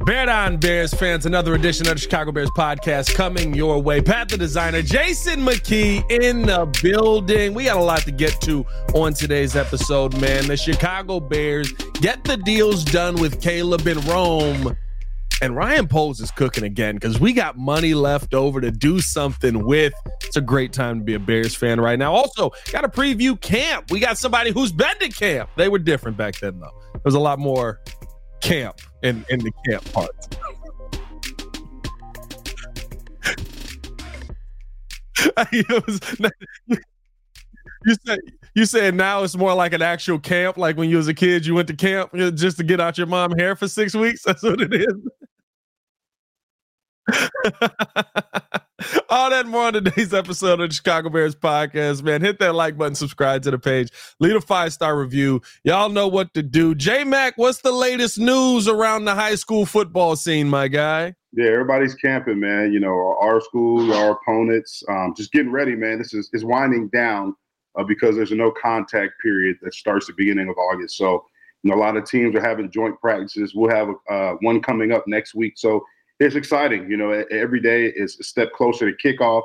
Bear Down, Bears fans, another edition of the Chicago Bears podcast coming your way. Pat the Designer, Jason McKie in the building. We got a lot to get to on today's episode, man. The Chicago Bears get the deals done with Caleb in Rome. And Ryan Poles is cooking again because we got money left over to do something with. It's a great time to be a Bears fan right now. Also, got to preview camp. We got somebody who's been to camp. They were different back then, though. There was a lot more camp in the camp parts. You said now it's more like an actual camp, like when you was a kid, you went to camp just to get out your mom hair for 6 weeks. That's what it is. All that and more on today's episode of the Chicago Bears podcast, man. Hit that like button, subscribe to the page, leave a 5-star review. Y'all know what to do. J-Mac, what's the latest news around the high school football scene, my guy? Yeah, everybody's camping, man. You know, our school, our opponents, just getting ready, man. This is winding down because there's a no contact period that starts the beginning of August. So, you know, a lot of teams are having joint practices. We'll have one coming up next week. So it's exciting. You know, every day is a step closer to kickoff.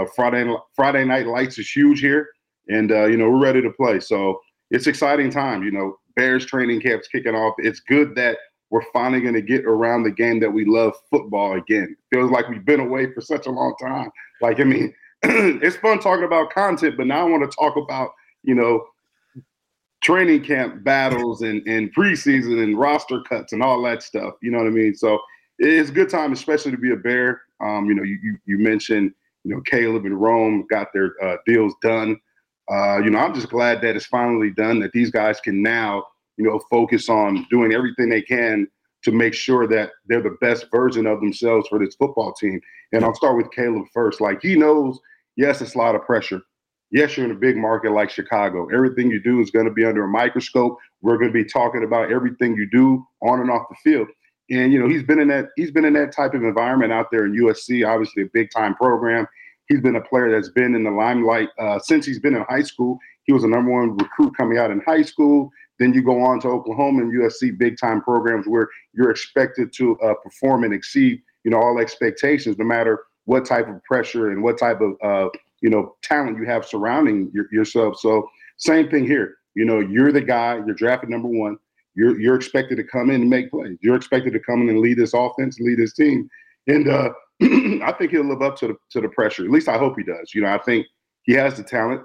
Friday night lights is huge here. And, you know, we're ready to play. So it's exciting time. You know, Bears training camp's kicking off. It's good that we're finally going to get around the game that we love, football, again. Feels like we've been away for such a long time. Like, I mean, it's fun talking about content, but now I want to talk about, you know, training camp battles and preseason and roster cuts and all that stuff. You know what I mean? So it's a good time, especially to be a Bear. You know, you mentioned, you know, Caleb and Rome got their deals done. You know, I'm just glad that it's finally done, that these guys can now, you know, focus on doing everything they can to make sure that they're the best version of themselves for this football team. And I'll start with Caleb first. Like, he knows, yes, it's a lot of pressure. Yes, you're in a big market like Chicago. Everything you do is going to be under a microscope. We're going to be talking about everything you do on and off the field. And, you know, he's been in that type of environment out there in USC, obviously a big time program. He's been a player that's been in the limelight since he's been in high school. He was the #1 recruit coming out in high school. Then you go on to Oklahoma and USC, big time programs where you're expected to perform and exceed, you know, all expectations, no matter what type of pressure and what type of, you know, talent you have surrounding yourself. So same thing here. You know, you're the guy, you're drafted #1. You're expected to come in and make plays. You're expected to come in and lead this offense, lead this team. And I think he'll live up to the pressure. At least I hope he does. You know, I think he has the talent.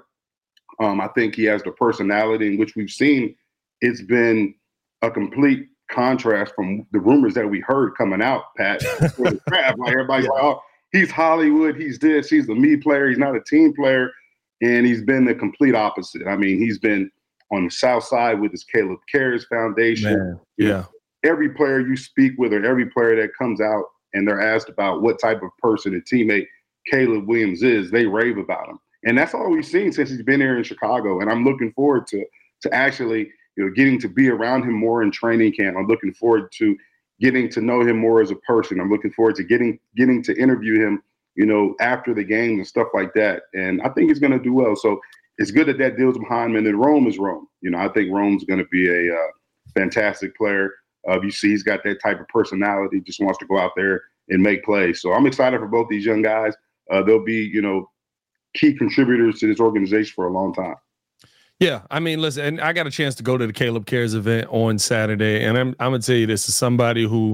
I think he has the personality, in which we've seen it's been a complete contrast from the rumors that we heard coming out, Pat. Like everybody's like, oh, he's Hollywood, he's this, he's the me player, he's not a team player. And he's been the complete opposite. I mean, he's been on the South Side with his Caleb Cares Foundation. Man, yeah. Every player you speak with, or every player that comes out and they're asked about what type of person and teammate Caleb Williams is, they rave about him. And that's all we've seen since he's been here in Chicago. And I'm looking forward to actually, you know, getting to be around him more in training camp. I'm looking forward to getting to know him more as a person. I'm looking forward to getting to interview him, you know, after the game and stuff like that. And I think he's going to do well. So it's good that deal's behind him. And then Rome is Rome. You know, I think Rome's going to be a fantastic player. You see, he's got that type of personality, just wants to go out there and make plays. So I'm excited for both these young guys. They'll be, you know, key contributors to this organization for a long time. Yeah, I mean, listen, and I got a chance to go to the Caleb Cares event on Saturday, and I'm gonna tell you, this is somebody who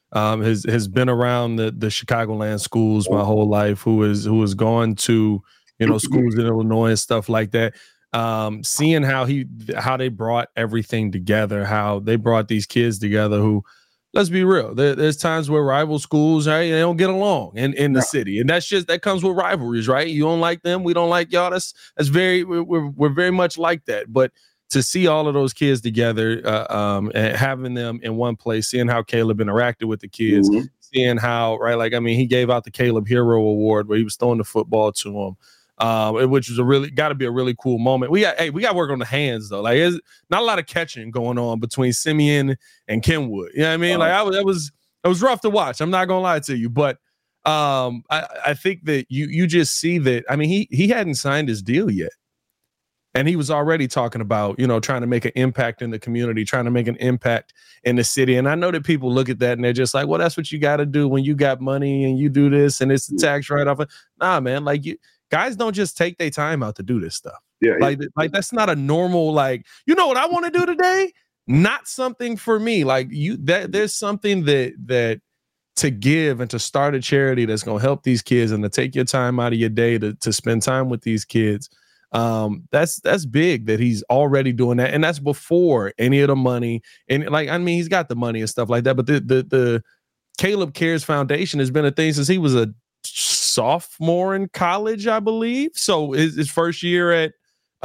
has been around the Chicagoland schools my whole life, who has gone to, you know, schools in Illinois and stuff like that. Seeing how they brought everything together, how they brought these kids together who, let's be real, there's times where rival schools, right, they don't get along in the city, and that comes with rivalries, right? You don't like them, we don't like y'all. That's we're very much like that. But to see all of those kids together, and having them in one place, seeing how Caleb interacted with the kids, seeing how, right, like, I mean, he gave out the Caleb Hero Award where he was throwing the football to him. Which was got to be a really cool moment. We got work on the hands though. Like, there's not a lot of catching going on between Simeon and Kenwood. You know what I mean? Like, it was rough to watch. I'm not gonna lie to you, but I think that you just see that. I mean, he hadn't signed his deal yet. And he was already talking about, trying to make an impact in the community, trying to make an impact in the city. And I know that people look at that and they're just like, well, that's what you got to do when you got money and you do this and it's the tax write-off. Nah, man, like guys don't just take their time out to do this stuff. Yeah, like that's not a normal, like, you know what I want to do today? Not something for me. Like there's something that to give and to start a charity that's going to help these kids and to take your time out of your day to spend time with these kids. That's big that he's already doing that, and that's before any of the money. And he's got the money and stuff like that, but the Caleb Cares Foundation has been a thing since he was a sophomore in college, I believe. So his first year at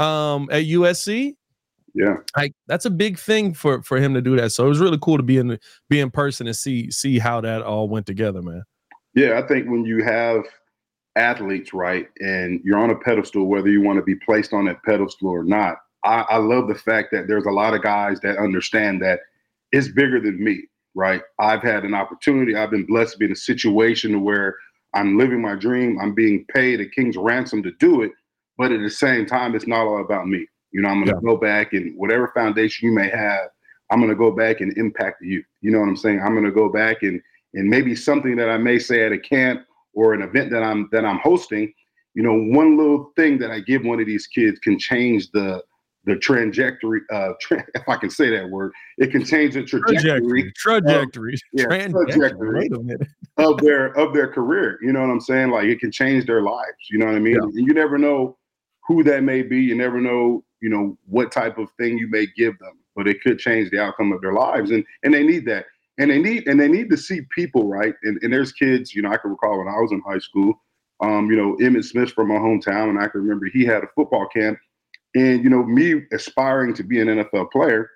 USC. Yeah, like that's a big thing for him to do that. So it was really cool to be in person and see how that all went together, man. Yeah, I think when you have athletes, right, and you're on a pedestal, whether you want to be placed on that pedestal or not, I love the fact that there's a lot of guys that understand that it's bigger than me, right? I've had an opportunity. I've been blessed to be in a situation where I'm living my dream. I'm being paid a king's ransom to do it, but at the same time, it's not all about me. I'm going to go back and whatever foundation you may have, I'm going to go back and impact the youth. You know what I'm saying? I'm going to go back and maybe something that I may say at a camp or an event that I'm hosting, one little thing that I give one of these kids can change the trajectory. If I can say that word, it can change the trajectory. Trajectory. Wait a minute. of their career. You know what I'm saying? Like it can change their lives. You know what I mean? Yeah. And you never know who that may be. You never know, what type of thing you may give them, but it could change the outcome of their lives. And they need that. And they need to see people, right? And there's kids, I can recall when I was in high school, Emmitt Smith from my hometown, and I can remember he had a football camp. And, me aspiring to be an NFL player,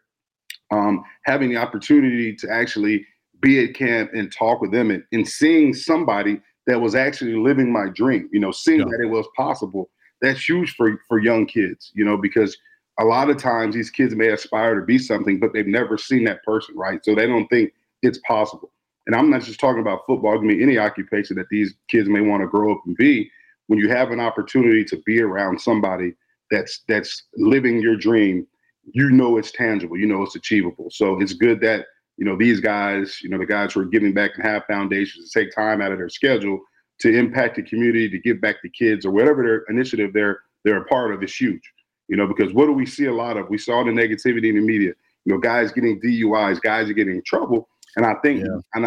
having the opportunity to actually be at camp and talk with them and seeing somebody that was actually living my dream, seeing that it was possible. That's huge for young kids, because a lot of times these kids may aspire to be something, but they've never seen that person, right? So they don't think it's possible. And I'm not just talking about football. It can be any occupation that these kids may want to grow up and be. When you have an opportunity to be around somebody that's living your dream, it's tangible, it's achievable. So it's good that, these guys, the guys who are giving back and have foundations to take time out of their schedule to impact the community, to give back to kids or whatever their initiative they're a part of is huge. Because what do we see a lot of? We saw the negativity in the media, guys getting DUIs, guys are getting in trouble. And I think,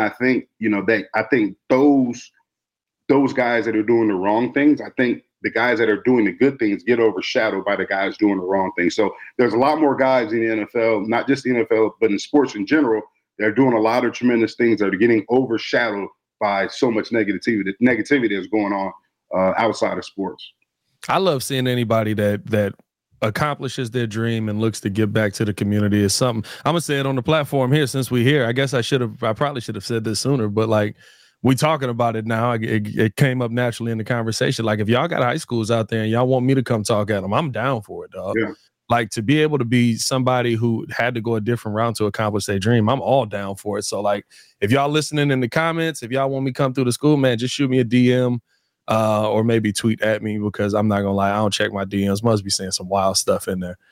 I think those guys that are doing the wrong things, I think the guys that are doing the good things get overshadowed by the guys doing the wrong things. So there's a lot more guys in the NFL, not just the NFL, but in sports in general, that are doing a lot of tremendous things that are getting overshadowed by so much negativity that's going on outside of sports. I love seeing anybody that accomplishes their dream and looks to give back to the community is something. I'm gonna say it on the platform here since we're here. I guess I probably should have said this sooner, but like we talking about it now, it came up naturally in the conversation. Like if y'all got high schools out there and y'all want me to come talk at them, I'm down for it, dog. Yeah. Like to be able to be somebody who had to go a different route to accomplish their dream, I'm all down for it. So like if y'all listening in the comments, if y'all want me to come through the school, man, just shoot me a DM. Or maybe tweet at me because I'm not gonna lie, I don't check my DMs. Must be saying some wild stuff in there.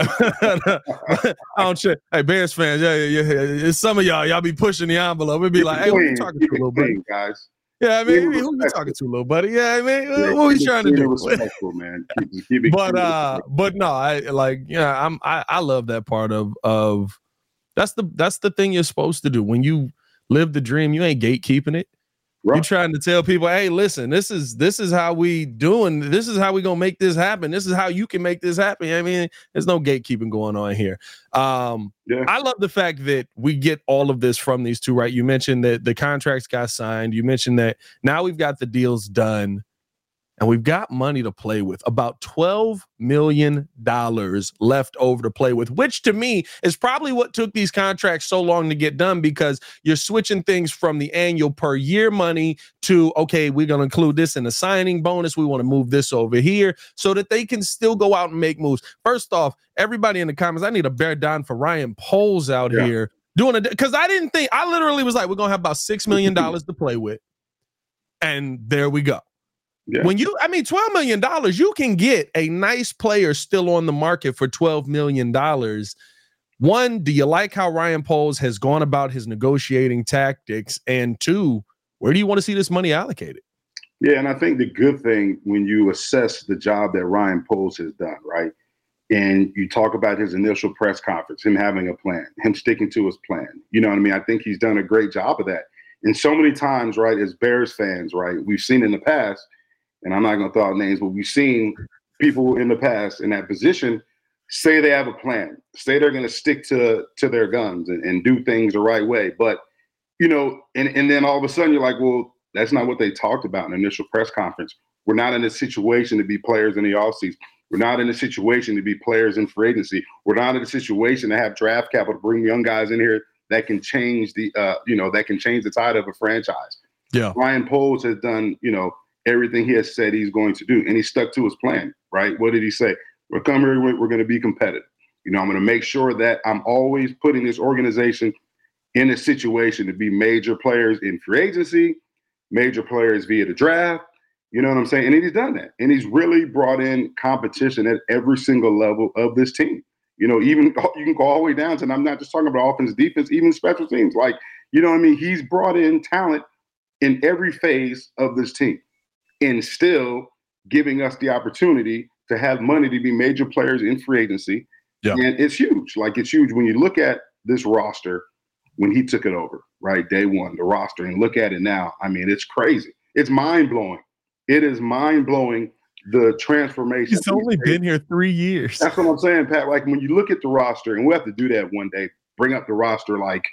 I don't check. Hey, Bears fans, yeah. It's some of y'all be pushing the envelope. It'd be like, hey, who you talking to, little buddy? Guys. Yeah, I mean, who you talking to, little buddy? Yeah, I mean, what are you trying to do? Respectful, man. But no, I love that part of that's the thing you're supposed to do when you live the dream. You ain't gatekeeping it. Right. You're trying to tell people, hey, listen, this is how we doing. This is how we gonna make this happen. This is how you can make this happen. I mean, there's no gatekeeping going on here. I love the fact that we get all of this from these two, right? You mentioned that the contracts got signed. You mentioned that now we've got the deals done. And we've got money to play with, about $12 million left over to play with, which to me is probably what took these contracts so long to get done, because you're switching things from the annual per year money to, okay, we're going to include this in the signing bonus. We want to move this over here so that they can still go out and make moves. First off, everybody in the comments, I need a bear down for Ryan Poles out here doing it, because I literally was like, we're going to have about $6 million to play with. And there we go. Yeah. When you, I mean, $12 million, you can get a nice player still on the market for $12 million. One, do you like how Ryan Poles has gone about his negotiating tactics? And two, where do you want to see this money allocated? Yeah, and I think the good thing when you assess the job that Ryan Poles has done, right? And you talk about his initial press conference, him having a plan, him sticking to his plan. You know what I mean? I think he's done a great job of that. And so many times, right, as Bears fans, right, we've seen in the past, and I'm not going to throw out names, but we've seen people in the past in that position say they have a plan, say they're going to stick to their guns and do things the right way. But, you know, and then all of a sudden you're like, well, that's not what they talked about in the initial press conference. We're not in a situation to be players in the offseason. We're not in a situation to be players in free agency. We're not in a situation to have draft capital to bring young guys in here that can change that can change the tide of a franchise. Yeah. Ryan Poles has done, everything he has said he's going to do, and he stuck to his plan, right? What did he say? We're coming here, we're going to be competitive. I'm going to make sure that I'm always putting this organization in a situation to be major players in free agency, major players via the draft. You know what I'm saying? And he's done that. And he's really brought in competition at every single level of this team. Even you can go all the way down to, and I'm not just talking about offense, defense, even special teams. Like, you know what I mean? He's brought in talent in every phase of this team and still giving us the opportunity to have money to be major players in free agency. Yeah. And it's huge. Like, it's huge when you look at this roster when he took it over, right? Day one, the roster, and look at it now. I mean, it's crazy. It's mind-blowing. It is mind-blowing, the transformation. He's only been here 3 years. That's what I'm saying, Pat. Like, when you look at the roster, and we'll have to do that one day, bring up the roster like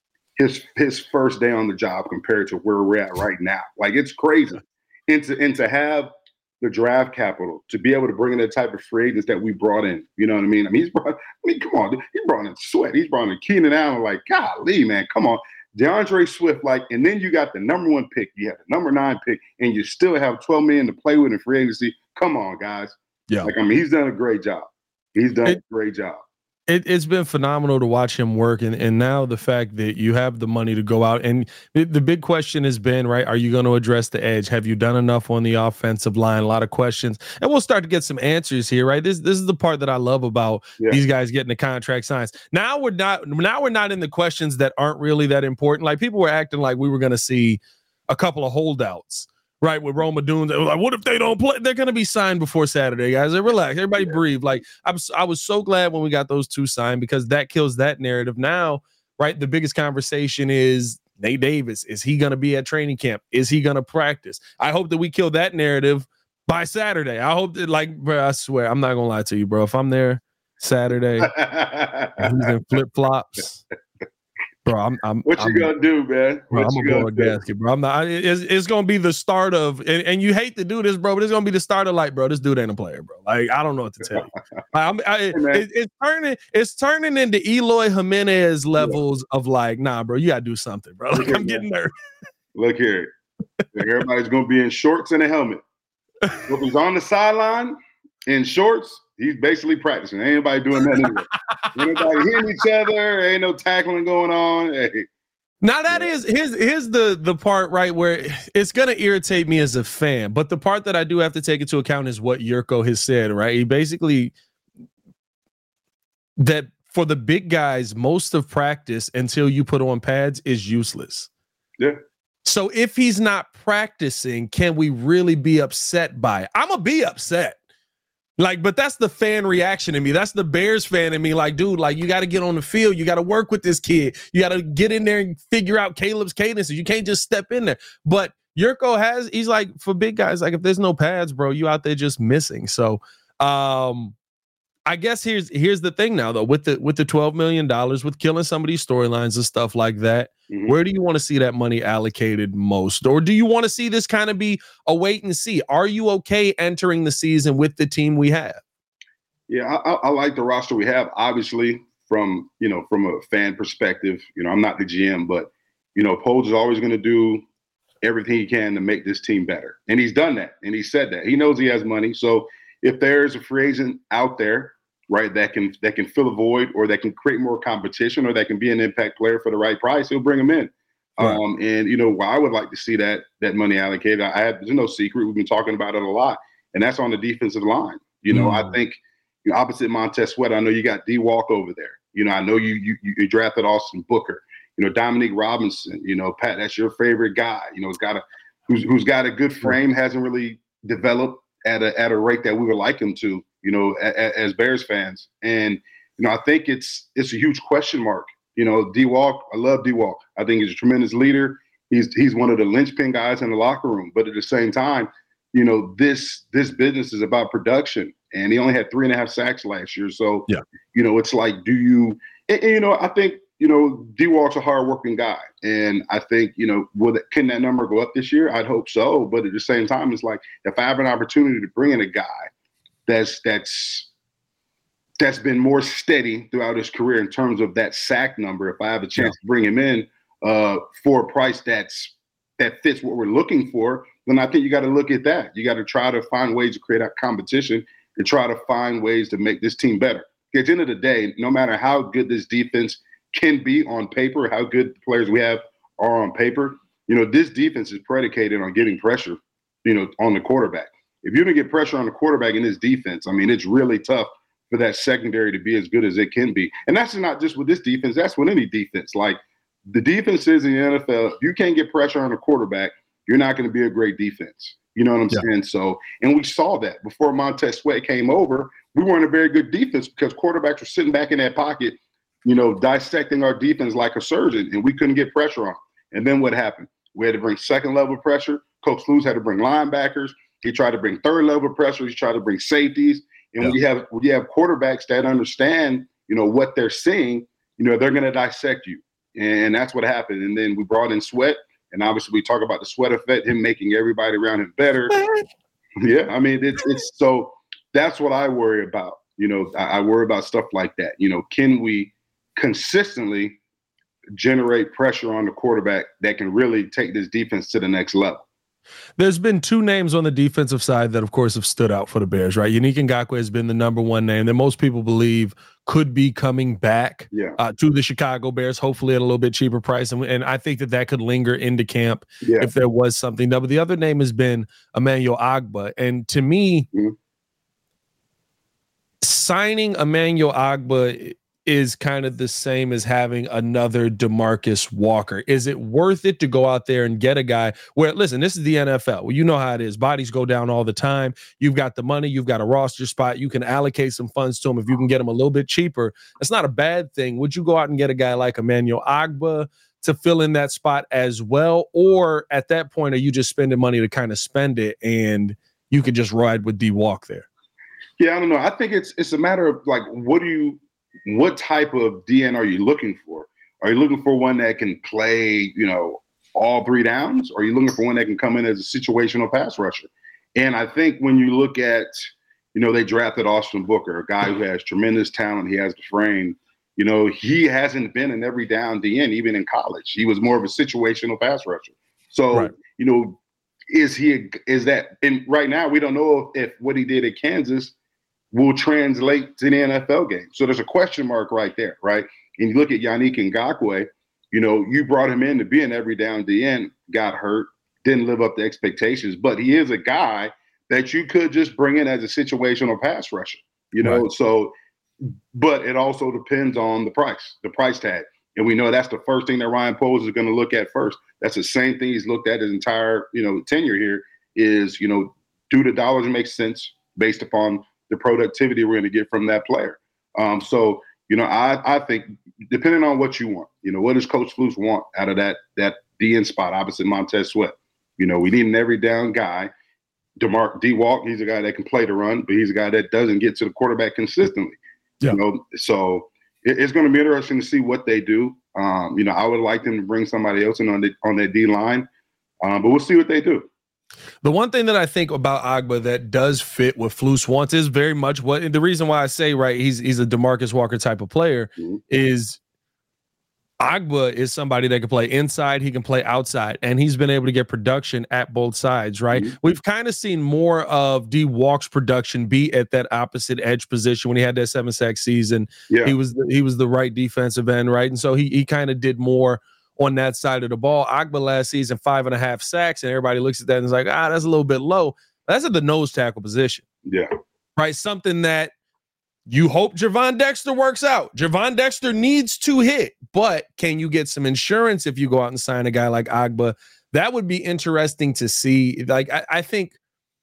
his first day on the job compared to where we're at right now. Like, it's crazy. And to have the draft capital to be able to bring in the type of free agents that we brought in, you know what I mean? Come on, dude. He brought in Sweat. He's brought in Keenan Allen. Like, golly, man, come on. DeAndre Swift, and then you got the number 1 pick, you have the number 9 pick, and you still have $12 million to play with in free agency. Come on, guys. Yeah. He's done a great job. He's done a great job. It's been phenomenal to watch him work. And now the fact that you have the money to go out, and the big question has been, right, are you going to address the edge? Have you done enough on the offensive line? A lot of questions. And we'll start to get some answers here, right? This is the part that I love about these guys getting the contract signs. Now we're not in the questions that aren't really that important. Like, people were acting like we were going to see a couple of holdouts, right, with Rome Odunze. Like, what if they don't play? They're going to be signed before Saturday, guys. Relax. Everybody breathe. Like, I was so glad when we got those 2 signed, because that kills that narrative. Now, right, the biggest conversation is Nate Davis. Is he going to be at training camp? Is he going to practice? I hope that we kill that narrative by Saturday. I hope that, bro, I swear, I'm not going to lie to you, bro. If I'm there Saturday and he's in flip-flops, bro, what you gonna do, man? Bro, I'm gonna blow a gasket, bro. I'm not. It's gonna be the start of, and you hate to do this, bro, but it's gonna be the start of, like, bro, this dude ain't a player, bro. Like, I don't know what to tell you. It's turning into Eloy Jimenez levels of, like, nah, bro, you gotta do something, bro. Like, I'm getting nervous. Look here, everybody's gonna be in shorts and a helmet. If he's on the sideline in shorts, he's basically practicing. Ain't anybody doing that anyway. Anybody hitting each other? Ain't no tackling going on. Hey. Now that is here's the part, right, where it's gonna irritate me as a fan, but the part that I do have to take into account is what Yurko has said, right? He basically, that for the big guys, most of practice until you put on pads is useless. Yeah. So if he's not practicing, can we really be upset by it? I'm gonna be upset. Like, but that's the fan reaction in me. That's the Bears fan in me. Like, dude, like, you got to get on the field. You got to work with this kid. You got to get in there and figure out Caleb's cadences. You can't just step in there. But Yurko he's like, for big guys, like, if there's no pads, bro, you out there just missing. So, I guess here's the thing now, though, with the $12 million, with killing some of these storylines and stuff like that, where do you want to see that money allocated most? Or do you want to see this kind of be a wait and see? Are you okay entering the season with the team we have? Yeah, I like the roster we have. Obviously, from a fan perspective, I'm not the GM, but Poles is always going to do everything he can to make this team better, and he's done that, and he said that. He knows he has money, so if there's a free agent out there, right, that can fill a void, or that can create more competition, or that can be an impact player for the right price, he'll bring him in. Right. And where I would like to see that money allocated, there's no secret. We've been talking about it a lot, and that's on the defensive line. I think opposite Montez Sweat, I know you got D Walk over there. I know you drafted Austin Booker. Dominique Robinson. Pat, that's your favorite guy. Who's got a good frame, hasn't really developed at a rate that we would like him to. As Bears fans, and I think it's a huge question mark. D Walk, I love D Walk. I think he's a tremendous leader. He's one of the linchpin guys in the locker room. But at the same time, this business is about production, and he only had 3.5 sacks last year. So, it's like, I think, D Walk's a hardworking guy, and I think, can that number go up this year? I'd hope so. But at the same time, it's like, if I have an opportunity to bring in a guy that's been more steady throughout his career in terms of that sack number, if I have a chance to bring him in for a price that fits what we're looking for, then I think you got to look at that. You got to try to find ways to create a competition and try to find ways to make this team better. At the end of the day, no matter how good this defense can be on paper, how good the players we have are on paper, this defense is predicated on getting pressure, on the quarterback. If you don't get pressure on the quarterback in this defense, I mean, it's really tough for that secondary to be as good as it can be. And that's not just with this defense, that's with any defense. Like, the defenses in the NFL, if you can't get pressure on the quarterback, you're not going to be a great defense. You know what I'm saying? So, and we saw that before Montez Sweat came over, we weren't a very good defense because quarterbacks were sitting back in that pocket, dissecting our defense like a surgeon, and we couldn't get pressure on. And then what happened? We had to bring second level pressure. Coach Flus had to bring linebackers. He tried to bring third level pressure. He tried to bring safeties. And when you have quarterbacks that understand, what they're seeing, they're going to dissect you. And that's what happened. And then we brought in Sweat. And obviously we talk about the Sweat effect, him making everybody around him better. Yeah, I mean, it's so that's what I worry about. I worry about stuff like that. Can we consistently generate pressure on the quarterback that can really take this defense to the next level? There's been two names on the defensive side that, of course, have stood out for the Bears, right? Yannick Ngakoue has been the number one name that most people believe could be coming back to the Chicago Bears, hopefully at a little bit cheaper price. And I think that could linger into camp if there was something. But the other name has been Emmanuel Ogbah. And to me, signing Emmanuel Ogbah is kind of the same as having another DeMarcus Walker. Is it worth it to go out there and get a guy where, listen, this is the NFL. Well, you know how it is. Bodies go down all the time. You've got the money. You've got a roster spot. You can allocate some funds to him. If you can get him a little bit cheaper, that's not a bad thing. Would you go out and get a guy like Emmanuel Ogbah to fill in that spot as well? Or at that point, are you just spending money to kind of spend it and you could just ride with D Walk there? Yeah, I don't know. I think it's a matter of, like, what type of DN are you looking for? Are you looking for one that can play, all 3 downs? Or are you looking for one that can come in as a situational pass rusher? And I think when you look at, they drafted Austin Booker, a guy who has tremendous talent. He has the frame. He hasn't been an every down DN, even in college. He was more of a situational pass rusher. So, is that, and right now we don't know if what he did at Kansas will translate to the NFL game. So there's a question mark right there, right? And you look at Yannick Ngakoue, you brought him in to be an every down DN, got hurt, didn't live up to expectations, but he is a guy that you could just bring in as a situational pass rusher, So, but it also depends on the price tag. And we know that's the first thing that Ryan Poles is going to look at first. That's the same thing he's looked at his entire, tenure here is, do the dollars make sense based upon the productivity we're going to get from that player. So, I think depending on what you want, what does Coach Flus want out of that DN spot opposite Montez Sweat? We need an every down guy. D Walk, he's a guy that can play the run, but he's a guy that doesn't get to the quarterback consistently. So it's going to be interesting to see what they do. I would like them to bring somebody else in on their D line, but we'll see what they do. The one thing that I think about Ogbah that does fit what Flus wants is very much what the reason why I say, right, he's a DeMarcus Walker type of player is Ogbah is somebody that can play inside, he can play outside, and he's been able to get production at both sides, right? We've kind of seen more of D Walk's production be at that opposite edge position when he had that 7-sack season. He was the right defensive end, right? And so he kind of did more on that side of the ball. Agba last season, 5.5 sacks, and everybody looks at that and is like, that's a little bit low. That's at the nose tackle position. Yeah. Right? Something that you hope Javon Dexter works out. Javon Dexter needs to hit, but can you get some insurance if you go out and sign a guy like Agba? That would be interesting to see. Like, I think,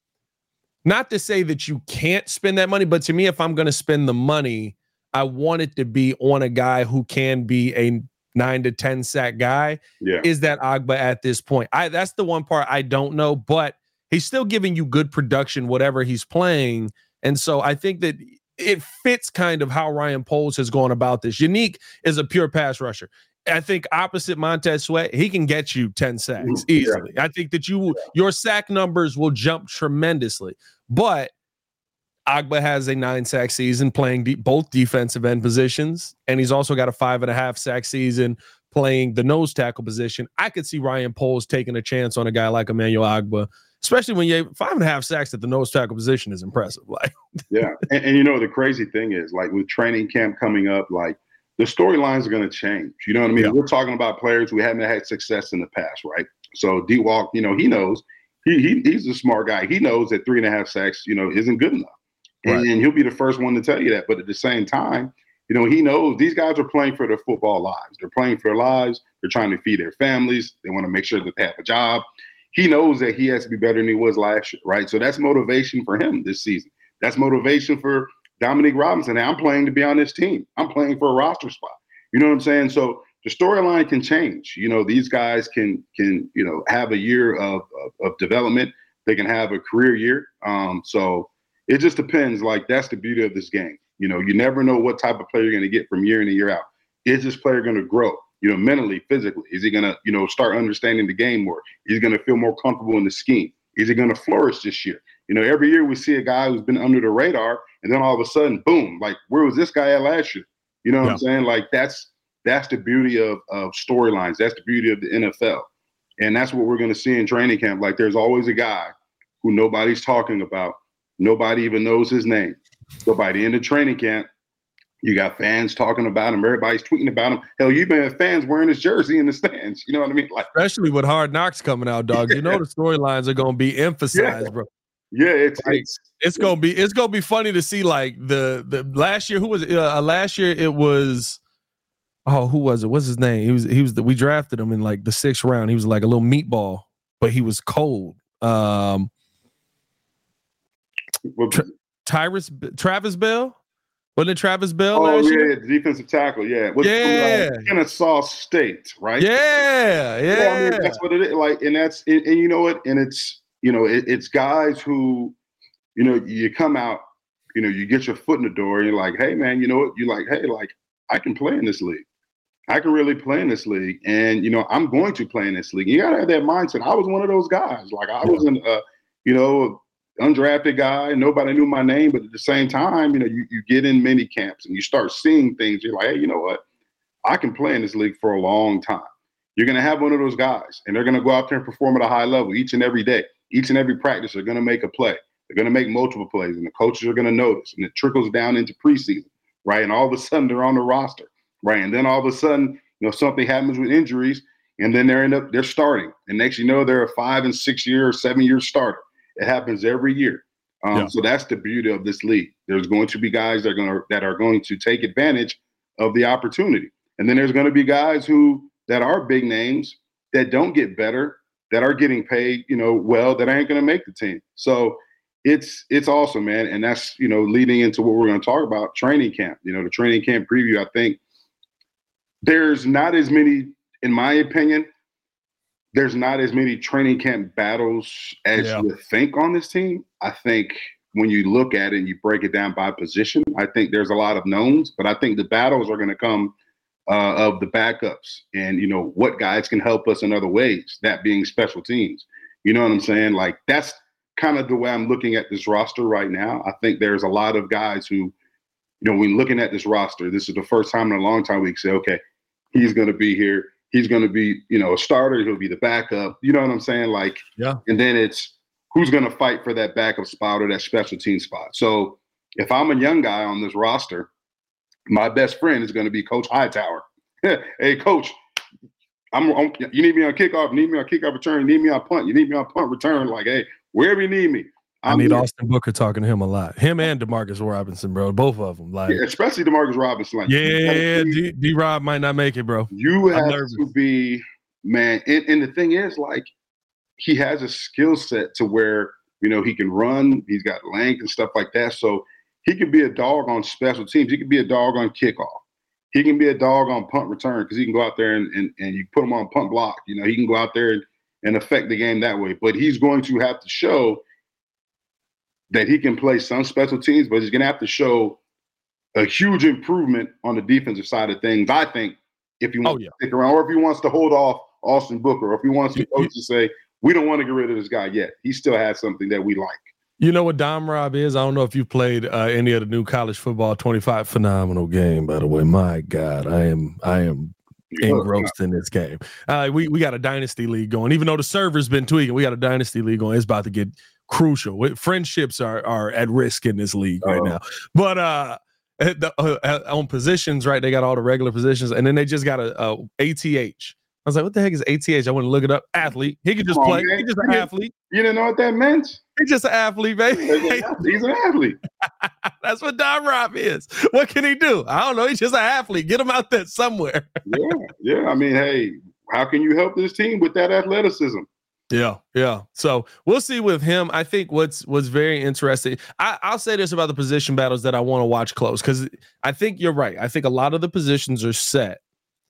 not to say that you can't spend that money, but to me, if I'm going to spend the money, I want it to be on a guy who can be a 9 to 10 sack guy. Yeah. Is that Agba at this point? That's the one part I don't know, but he's still giving you good production, whatever he's playing. And so I think that it fits kind of how Ryan Poles has gone about this. Unique is a pure pass rusher. I think opposite Montez Sweat, he can get you 10 sacks easily. Yeah. I think that your sack numbers will jump tremendously. But Agba has a 9-sack season playing both defensive end positions, and he's also got a 5.5-sack season playing the nose tackle position. I could see Ryan Poles taking a chance on a guy like Emmanuel Agba, especially when you have 5.5 sacks at the nose tackle position is impressive. Like, yeah. And you know, the crazy thing is, like, with training camp coming up, like, the storylines are going to change. You know what I mean? Yeah. We're talking about players who haven't had success in the past, right? So D-Walk, you know, he knows. He's a smart guy. He knows that 3.5 sacks, you know, isn't good enough. Right. And he'll be the first one to tell you that. But at the same time, you know, he knows these guys are playing for their football lives. They're playing for their lives. They're trying to feed their families. They want to make sure that they have a job. He knows that he has to be better than he was last year, right? So that's motivation for him this season. That's motivation for Dominique Robinson. Hey, I'm playing to be on this team. I'm playing for a roster spot. You know what I'm saying? So the storyline can change. You know, these guys can you know, have a year of development. They can have a career year. So it just depends. Like, that's the beauty of this game. You know, you never know what type of player you're going to get from year in and year out. Is this player going to grow, you know, mentally, physically? Is he going to, you know, start understanding the game more? Is he going to feel more comfortable in the scheme? Is he going to flourish this year? You know, every year we see a guy who's been under the radar, and then all of a sudden, boom, like, where was this guy at last year? You know what I'm saying? Like, that's the beauty of storylines. That's the beauty of the NFL. And that's what we're going to see in training camp. Like, there's always a guy who nobody's talking about. Nobody even knows his name. So by the end of training camp, you got fans talking about him. Everybody's tweeting about him. Hell, you've been fans wearing his jersey in the stands. You know what I mean? Like, especially with Hard Knocks coming out, dog. You know the storylines are going to be emphasized, bro. Yeah, it's gonna be funny to see, like, the last year. Who was it? Last year it was, who was it? What's his name? He was we drafted him in like the 6th round. He was like a little meatball, but he was cold. Travis Bell? Wasn't it Travis Bell last year? The defensive tackle, yeah. Kennesaw State, right? Yeah. I mean, that's what it is. Like, and that's and you know what? And it's, you know, it's guys who, you know, you come out, you know, you get your foot in the door, and you're like, hey man, you know what? You're like, hey, like, I can play in this league. I can really play in this league, and you know, I'm going to play in this league. You gotta have that mindset. I was one of those guys. Like, I was you know, undrafted guy. Nobody knew my name, but at the same time, you know, you get in mini camps and you start seeing things. You're like, hey, you know what? I can play in this league for a long time. You're going to have one of those guys, and they're going to go out there and perform at a high level each and every day. Each and every practice, they're going to make a play. They're going to make multiple plays, and the coaches are going to notice, and it trickles down into preseason, right? And all of a sudden, they're on the roster, right? And then all of a sudden, you know, something happens with injuries, and then they're starting. And next, you know, they're a 5 and 6 year or 7 year starter. It happens every year. So that's the beauty of this league. There's going to be guys that are going to take advantage of the opportunity. And then there's going to be guys that are big names that don't get better, that are getting paid, you know, well, that ain't going to make the team. So it's awesome, man. And that's, you know, leading into what we're going to talk about, training camp. You know, the training camp preview, I think there's not as many, in my opinion, there's not as many training camp battles as you think on this team. I think when you look at it and you break it down by position, I think there's a lot of knowns, but I think the battles are going to come of the backups and, you know, what guys can help us in other ways, that being special teams. You know what I'm saying? Like, that's kind of the way I'm looking at this roster right now. I think there's a lot of guys who, you know, when looking at this roster, this is the first time in a long time we can say, okay, he's going to be here. He's going to be, you know, a starter. He'll be the backup. You know what I'm saying? Like, and then it's who's going to fight for that backup spot or that special team spot. So if I'm a young guy on this roster, my best friend is going to be Coach Hightower. Hey, Coach, You need me on kickoff, you need me on kickoff return, you need me on punt, you need me on punt return. Like, hey, wherever you need me. I need Austin Booker talking to him a lot. Him and Demarcus Robinson, bro. Both of them. Like, especially Demarcus Robinson. Like, D-Rob might not make it, bro. You have to be, man. And the thing is, like, he has a skill set to where, he can run. He's got length and stuff like that. So he could be a dog on special teams. He could be a dog on kickoff. He can be a dog on punt return because he can go out there and you put him on punt block. He can go out there and affect the game that way. But he's going to have to show that he can play some special teams, but he's going to have to show a huge improvement on the defensive side of things, I think, if he wants to stick around, or if he wants to hold off Austin Booker, or if he wants the coach to say, we don't want to get rid of this guy yet. He still has something that we like. You know what Dom Rob is? I don't know if you played any of the new college football 25. Phenomenal game, by the way. My God, I am engrossed in this game. We got a dynasty league going. Even though the server's been tweaking, we got a dynasty league going. It's about to get crucial. Friendships are at risk in this league right now. But on positions, right? They got all the regular positions, and then they just got a ATH. I was like, what the heck is ATH? I want to look it up. Athlete. He could just play. He's just an athlete. You didn't know what that meant? He's just an athlete, baby. He's an athlete. That's what Dom Rob is. What can he do? I don't know. He's just an athlete. Get him out there somewhere. Yeah. I mean, hey, how can you help this team with that athleticism? Yeah. So we'll see with him. I think what's very interesting. I'll say this about the position battles that I want to watch close, because I think you're right. I think a lot of the positions are set.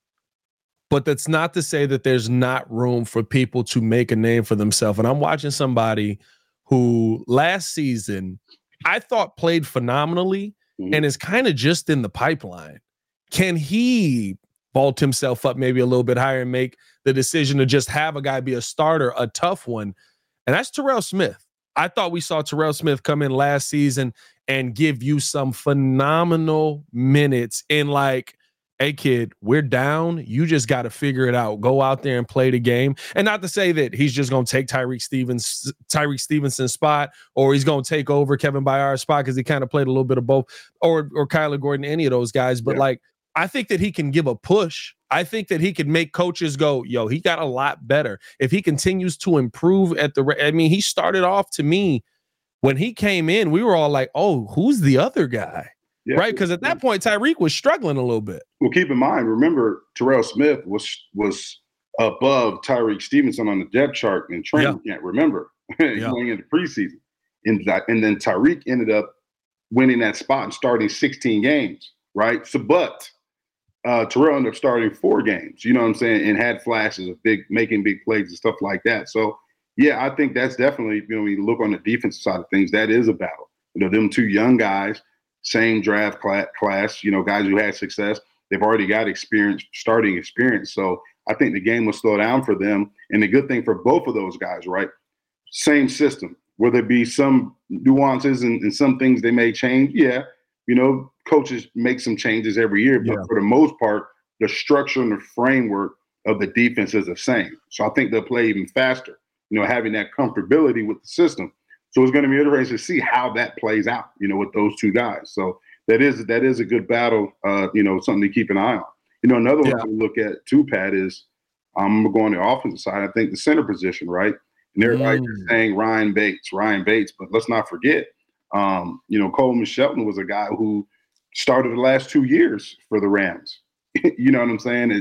But that's not to say that there's not room for people to make a name for themselves. And I'm watching somebody who last season I thought played phenomenally and is kind of just in the pipeline. Can he vault himself up maybe a little bit higher and make the decision to just have a guy be a starter, a tough one? And that's Terrell Smith. I thought we saw Terrell Smith come in last season and give you some phenomenal minutes in like, hey, kid, we're down. You just got to figure it out. Go out there and play the game. And not to say that he's just going to take Tyreek Stevenson's spot, or he's going to take over Kevin Byard's spot because he kind of played a little bit of both, or Kyler Gordon, any of those guys. But like, I think that he can give a push. I think that he could make coaches go, yo, he got a lot better. If he continues to improve he started off, to me, when he came in, we were all like, oh, who's the other guy? Yeah. Right, because at that point, Tyreek was struggling a little bit. Well, keep in mind, remember, Terrell Smith was above Tyreek Stevenson on the depth chart in training camp. Remember, going into preseason, and then Tyreek ended up winning that spot and starting 16 games. Right, so but Terrell ended up starting 4 games. You know what I'm saying, and had flashes of making big plays and stuff like that. So yeah, I think that's definitely, when you look on the defensive side of things, that is a battle. Them two young guys. Same draft class, guys who had success. They've already got starting experience. So I think the game will slow down for them. And the good thing for both of those guys, right? Same system. Will there be some nuances and some things they may change? Yeah. Coaches make some changes every year, but for the most part, the structure and the framework of the defense is the same. So I think they'll play even faster, having that comfortability with the system. So it's going to be interesting to see how that plays out, with those two guys. So that is a good battle, something to keep an eye on. Another one to look at too, Pat, is I'm going to go on the offensive side. I think the center position, right? And everybody's saying Ryan Bates, but let's not forget, Coleman Shelton was a guy who started the last 2 years for the Rams. You know what I'm saying?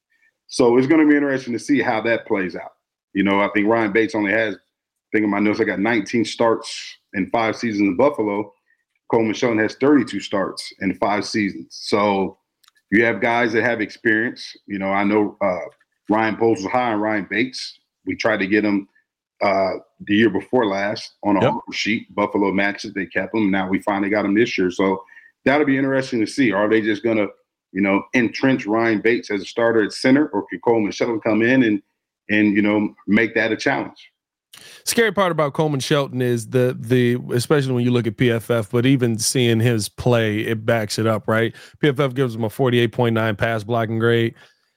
So it's going to be interesting to see how that plays out. I think Ryan Bates only has, in my notes, I got 19 starts in 5 seasons in Buffalo. Coleman Shelton has 32 starts in 5 seasons. So you have guys that have experience. I know Ryan Poles was high on Ryan Bates. We tried to get him the year before last on an offer sheet. Buffalo matched it. They kept him. Now we finally got him this year. So that'll be interesting to see. Are they just going to, entrench Ryan Bates as a starter at center, or can Coleman Shelton come in and make that a challenge? Scary part about Coleman Shelton is the especially when you look at PFF, but even seeing his play, it backs it up, right? PFF gives him a 48.9 pass blocking grade.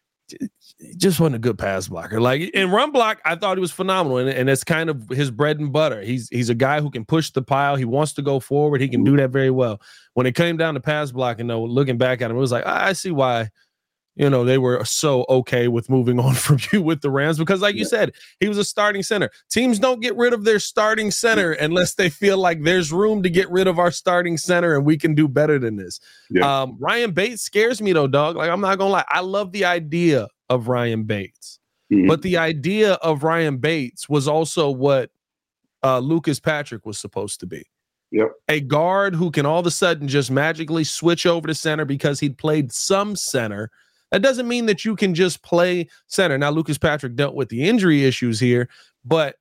Just wasn't a good pass blocker. Like in run block, I thought he was phenomenal, and it's kind of his bread and butter. He's a guy who can push the pile. He wants to go forward. He can do that very well. When it came down to pass blocking, though, looking back at him, it was like, I see why they were so okay with moving on from you with the Rams because, like you said, he was a starting center. Teams don't get rid of their starting center unless they feel like there's room to get rid of our starting center and we can do better than this. Yeah. Ryan Bates scares me, though, dog. Like, I'm not going to lie. I love the idea of Ryan Bates. Mm-hmm. But the idea of Ryan Bates was also what Lucas Patrick was supposed to be. Yep. A guard who can all of a sudden just magically switch over to center because he'd played some center. That doesn't mean that you can just play center. Now, Lucas Patrick dealt with the injury issues here, but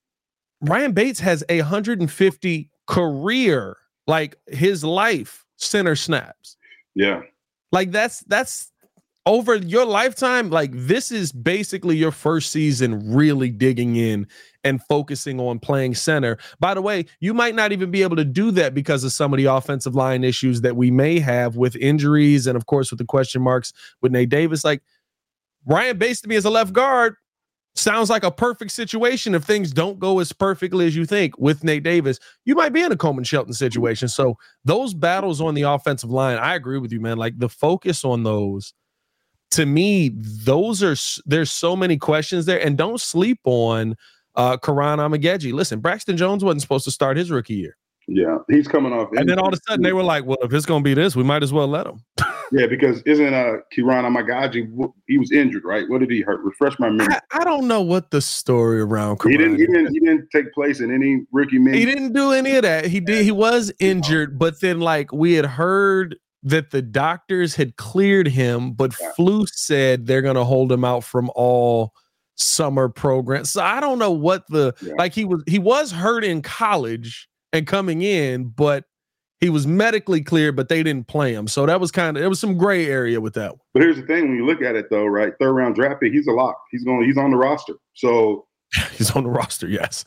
Ryan Bates has 150 career, like his life, center snaps. Yeah. Like that's over your lifetime. Like this is basically your first season really digging in and focusing on playing center. By the way, you might not even be able to do that because of some of the offensive line issues that we may have with injuries and, of course, with the question marks with Nate Davis. Like Ryan Bates to me as a left guard sounds like a perfect situation if things don't go as perfectly as you think with Nate Davis. You might be in a Coleman Shelton situation. So those battles on the offensive line, I agree with you, man. Like the focus on those, to me, there's so many questions there. And don't sleep on Karan Amageji. Listen, Braxton Jones wasn't supposed to start his rookie year. Yeah, he's coming off. And then all of a sudden they were like, well, if it's going to be this, we might as well let him. Yeah, because isn't Karan Amageji, he was injured, right? What did he hurt? Refresh my memory. I don't know what the story around Karan. He didn't take place in any rookie minutes. He didn't do any of that. He was injured, but then like we had heard that the doctors had cleared him, but Flus said they're going to hold him out from all summer programs. So I don't know what like he was hurt in college and coming in, but he was medically cleared, but they didn't play him. So that was there was some gray area with that one. But here's the thing, when you look at it though, right? 3rd round draft pick, he's a lock. He's on the roster. So he's on the roster, yes.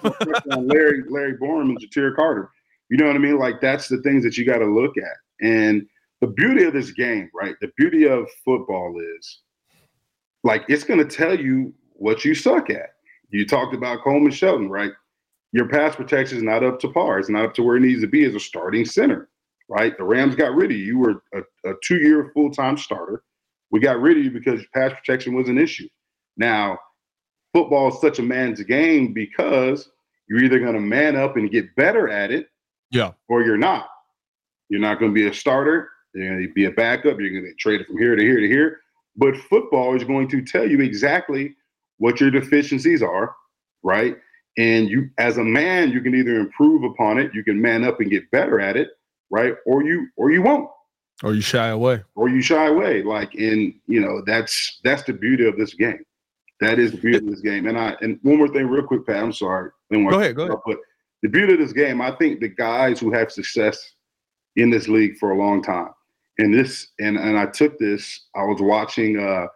Larry Borum and Ja'Tyre Carter. You know what I mean? Like that's the things that you got to look at. And the beauty of this game, right? The beauty of football is like it's going to tell you what you suck at. You talked about Coleman Shelton, right? Your pass protection is not up to par. It's not up to where it needs to be as a starting center, right? The Rams got rid of you. You were a 2-year full-time starter. We got rid of you because pass protection was an issue. Now, football is such a man's game because you're either going to man up and get better at it, or you're not. You're not going to be a starter. You're going to be a backup. You're going to get traded from here to here to here. But football is going to tell you exactly what your deficiencies are, right? And you, as a man, you can either improve upon it, you can man up and get better at it, right? Or you won't. Or you shy away. Like, and that's the beauty of this game. That is the beauty of this game. And one more thing, real quick, Pat. I'm sorry. Go ahead. But the beauty of this game, I think the guys who have success in this league for a long time, and I took this. I was watching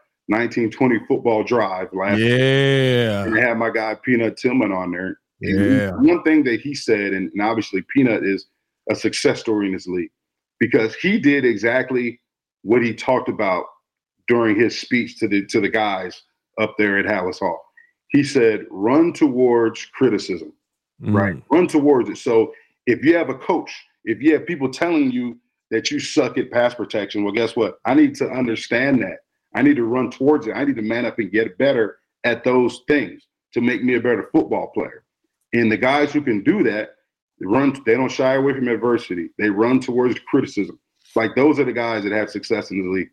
1920 Football Drive last week, and they had my guy Peanut Tillman on there. And one thing that he said, and obviously Peanut is a success story in this league because he did exactly what he talked about during his speech to the guys up there at Hallis Hall. He said, "Run towards criticism, right? Run towards it." So if you have a coach, if you have people telling you that you suck at pass protection, well, guess what? I need to understand that. I need to run towards it. I need to man up and get better at those things to make me a better football player. And the guys who can do that, they don't shy away from adversity. They run towards criticism. Like those are the guys that have success in the league.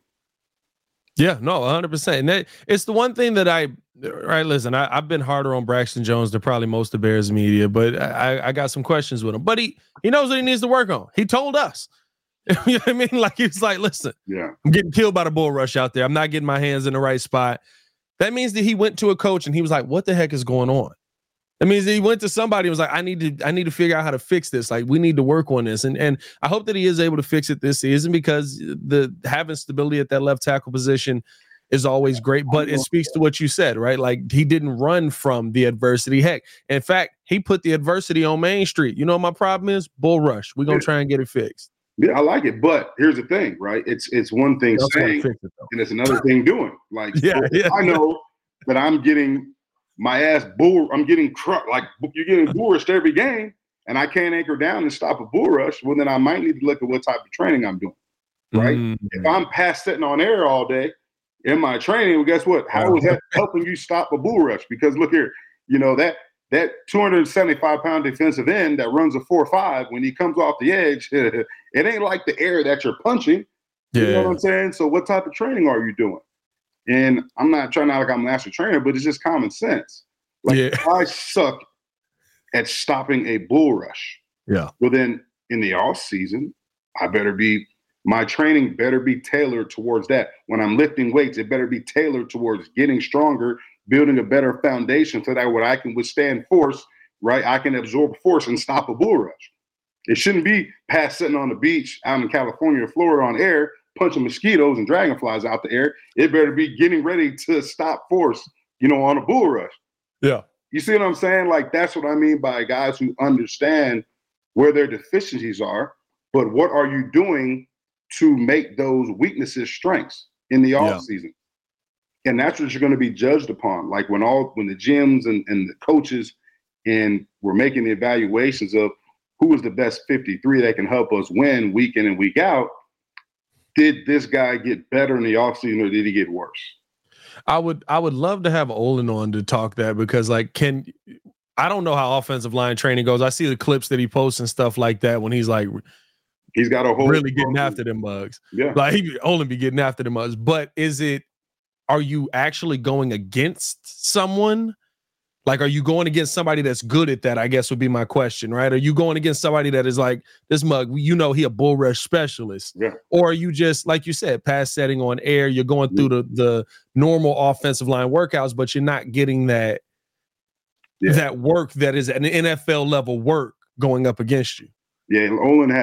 Yeah, no, 100%. And it's the one thing that listen, I've been harder on Braxton Jones than probably most of Bears media, but I got some questions with him. But he knows what he needs to work on. He told us. You know what I mean? Like he's like, listen, I'm getting killed by the bull rush out there. I'm not getting my hands in the right spot. That means that he went to a coach and he was like, what the heck is going on? That means that he went to somebody and was like, I need to figure out how to fix this. Like we need to work on this. And I hope that he is able to fix it this season because having stability at that left tackle position is always great, but it speaks to what you said, right? Like he didn't run from the adversity. Heck, in fact, he put the adversity on Main Street. You know what my problem is? Bull rush. We're going to try and get it fixed. Yeah, I like it, but here's the thing, right? It's one thing saying, and it's another thing doing. Like, I know that I'm getting my ass bull. I'm getting like you're getting bull rushed every game, and I can't anchor down and stop a bull rush. Well, then I might need to look at what type of training I'm doing, right? If I'm pass sitting on air all day, in my training, well, guess what? How is that helping you stop a bull rush? Because look here, that 275-pound defensive end that runs a 4.5, when he comes off the edge, it ain't like the air that you're punching. You know what I'm saying? So what type of training are you doing? And I'm not trying to like I'm a master trainer, but it's just common sense. Like if I suck at stopping a bull rush, well then in the off season, my training better be tailored towards that. When I'm lifting weights, it better be tailored towards getting stronger, building a better foundation so that when I can withstand force, right, I can absorb force and stop a bull rush. It shouldn't be past sitting on the beach out in California or Florida on air, punching mosquitoes and dragonflies out the air. It better be getting ready to stop force, on a bull rush. Yeah. You see what I'm saying? Like, that's what I mean by guys who understand where their deficiencies are, but what are you doing to make those weaknesses strengths in the off season? And that's what you're going to be judged upon. Like when the gyms and the coaches and we're making the evaluations of who is the best 53 that can help us win week in and week out, did this guy get better in the offseason or did he get worse? I would love to have Olin on to talk that, because I don't know how offensive line training goes. I see the clips that he posts and stuff like that when he's like, he's got a whole really getting after them mugs. Yeah. Like Olin be getting after them mugs. But are you actually going against someone? Like, are you going against somebody that's good at that? I guess would be my question, right? Are you going against somebody that is like, this mug, he a bull rush specialist? Yeah. Or are you just, like you said, pass setting on air, you're going through the normal offensive line workouts, but you're not getting that work that is an NFL level work going up against you? Yeah, Olin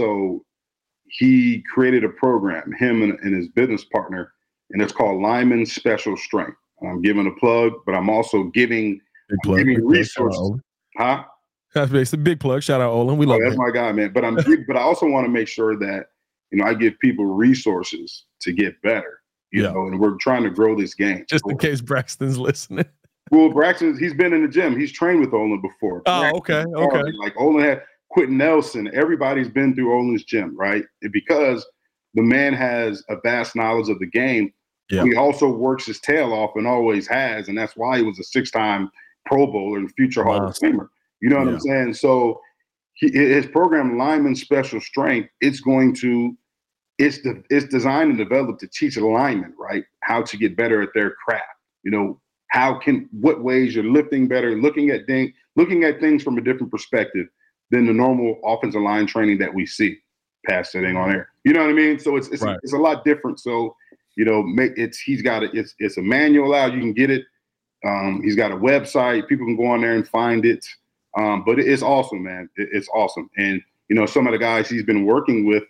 he created a program, him and his business partner, and it's called Lyman Special Strength. I'm giving a plug, but I'm also giving resources. Huh? That's a big plug. Shout out Olin. We love that's my guy, man. But but I also want to make sure that I give people resources to get better. You know, and we're trying to grow this game. Just in case Braxton's listening. Well, he's been in the gym. He's trained with Olin before. Oh, okay. Like Olin had Quentin Nelson. Everybody's been through Olin's gym, right? And because the man has a vast knowledge of the game, he also works his tail off and always has, and that's why he was a 6-time Pro Bowler and future Hall of Famer. You know what I'm saying? So his program, Lyman Special Strength, it's designed and developed to teach a lineman, right, how to get better at their craft. What ways you're lifting better, looking at things from a different perspective than the normal offensive line training that we see pass setting on air. You know what I mean? So it's a lot different. So it's a manual out. You can get it. He's got a website. People can go on there and find it. But it's awesome, man. It's awesome. And some of the guys he's been working with,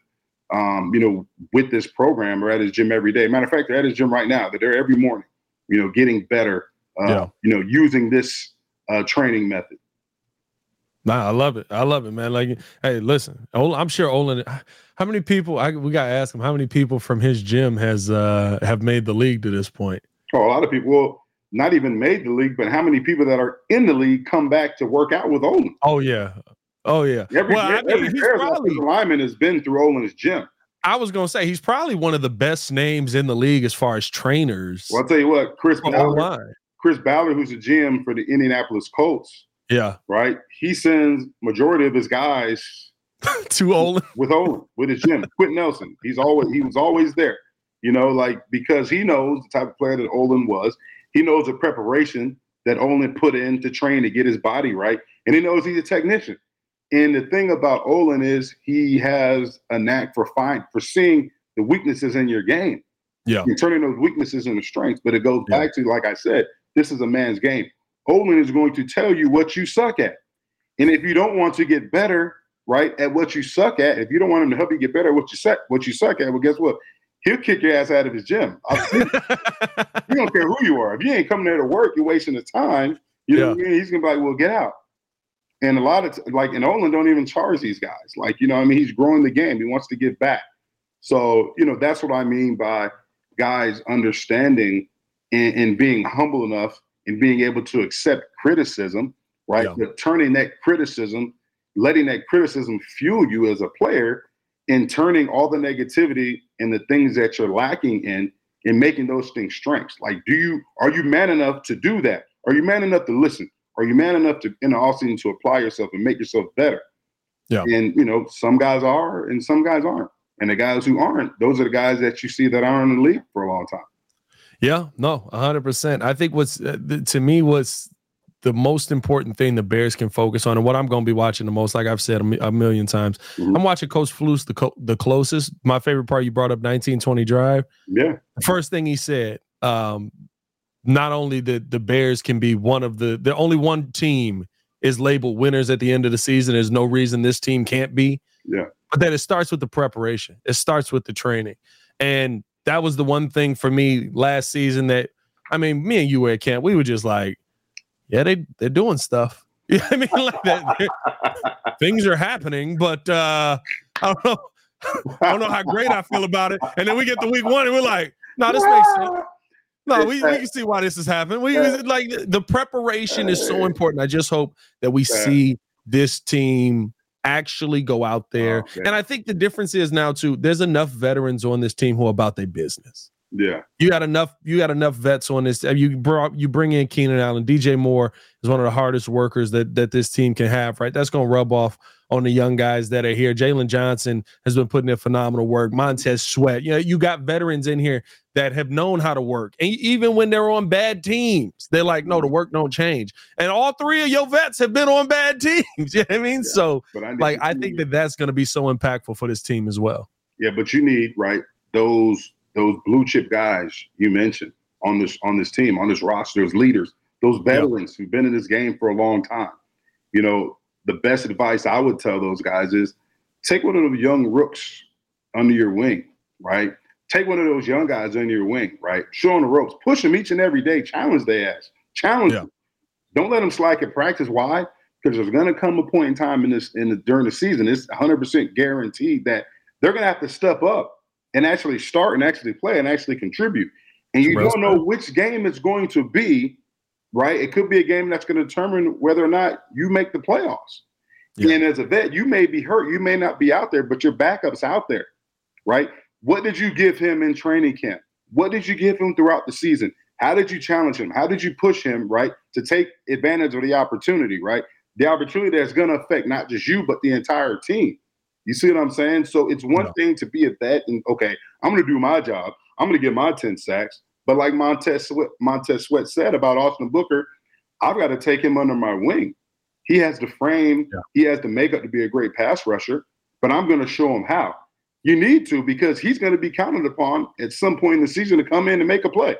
with this program are at his gym every day. Matter of fact, they're at his gym right now. They're there every morning. Getting better. Using this training method. Nah, I love it, man. Like, hey, listen, I'm sure Olin. How many people? We gotta ask him. How many people from his gym have made the league to this point? Oh, a lot of people. Well, not even made the league, but how many people that are in the league come back to work out with Olin? Oh yeah. Every lineman has been through Olin's gym. I was gonna say he's probably one of the best names in the league as far as trainers. Well, I'll tell you what, Chris Ballard, who's a GM for the Indianapolis Colts. Yeah. Right. He sends majority of his guys to Olin with his gym. Quentin Nelson. He was always there. Because he knows the type of player that Olin was. He knows the preparation that Olin put in to train to get his body right, and he knows he's a technician. And the thing about Olin is he has a knack for seeing the weaknesses in your game. Yeah. And turning those weaknesses into strengths. But it goes back to, like I said, this is a man's game. Olin is going to tell you what you suck at. And if you don't want to get better, right, at what you suck at, if you don't want him to help you get better at what you suck at, well, guess what? He'll kick your ass out of his gym. You don't care who you are. If you ain't coming there to work, you're wasting the time. You know what I mean? He's going to be like, well, get out. And a lot of and Olin don't even charge these guys. He's growing the game. He wants to give back. So, that's what I mean by guys understanding and being humble enough and being able to accept criticism, right? Yeah. But turning that criticism, letting that criticism fuel you as a player, and turning all the negativity and the things that you're lacking in and making those things strengths. Like, are you man enough to do that? Are you man enough to listen? Are you man enough to, in the offseason, to apply yourself and make yourself better? Yeah. And, some guys are and some guys aren't. And the guys who aren't, those are the guys that you see that aren't in the league for a long time. Yeah, no, 100%. I think what's the most important thing the Bears can focus on, and what I'm going to be watching the most, like I've said a million times, I'm watching Coach Flus the closest. My favorite part, you brought up 1920 drive. Yeah. The first thing he said, not only the Bears can be one of the only one team is labeled winners at the end of the season. There's no reason this team can't be. Yeah. But that it starts with the preparation. It starts with the training. And that was the one thing for me last season that, me and you were at camp, we were just like, yeah, they're doing stuff. You know what I mean? Like that, things are happening, but I don't know how great I feel about it. And then we get to week 1 and we're like, no, this makes sense. No, we can see why this is happening. Like the preparation is so important. I just hope that we see this team actually go out there. And I think the difference is now too, there's enough veterans on this team who are about their business. Yeah. You got enough vets on this. You bring in Keenan Allen. DJ Moore is one of the hardest workers that this team can have, right? That's going to rub off on the young guys that are here. Jalen Johnson has been putting in phenomenal work. Montez Sweat. You got veterans in here that have known how to work. And even when they're on bad teams, they're like, no, the work don't change. And all 3 of your vets have been on bad teams. You know what I mean? Yeah. So I think that's going to be so impactful for this team as well. Yeah, but you need, right, those blue chip guys you mentioned on this team, on this roster, those leaders, those veterans who've been in this game for a long time. The best advice I would tell those guys is take one of those young rooks under your wing, right? Take one of those young guys under your wing, right? Show them the ropes, push them each and every day, challenge their ass, challenge them. Don't let them slack at practice. Why? Because there's going to come a point in time during the season, it's 100% guaranteed that they're going to have to step up and actually start and actually play and actually contribute. And you don't know which game it's going to be, right? It could be a game that's going to determine whether or not you make the playoffs. Yeah. And as a vet, you may be hurt. You may not be out there, but your backup's out there, right? What did you give him in training camp? What did you give him throughout the season? How did you challenge him? How did you push him, right, to take advantage of the opportunity, right? The opportunity that's going to affect not just you, but the entire team. You see what I'm saying? So it's one thing to be a vet and, okay, I'm going to do my job. I'm going to get my 10 sacks. But like Montez Sweat said about Austin Booker, I've got to take him under my wing. He has the frame. Yeah. He has the makeup to be a great pass rusher, but I'm going to show him how. You need to, because he's going to be counted upon at some point in the season to come in and make a play.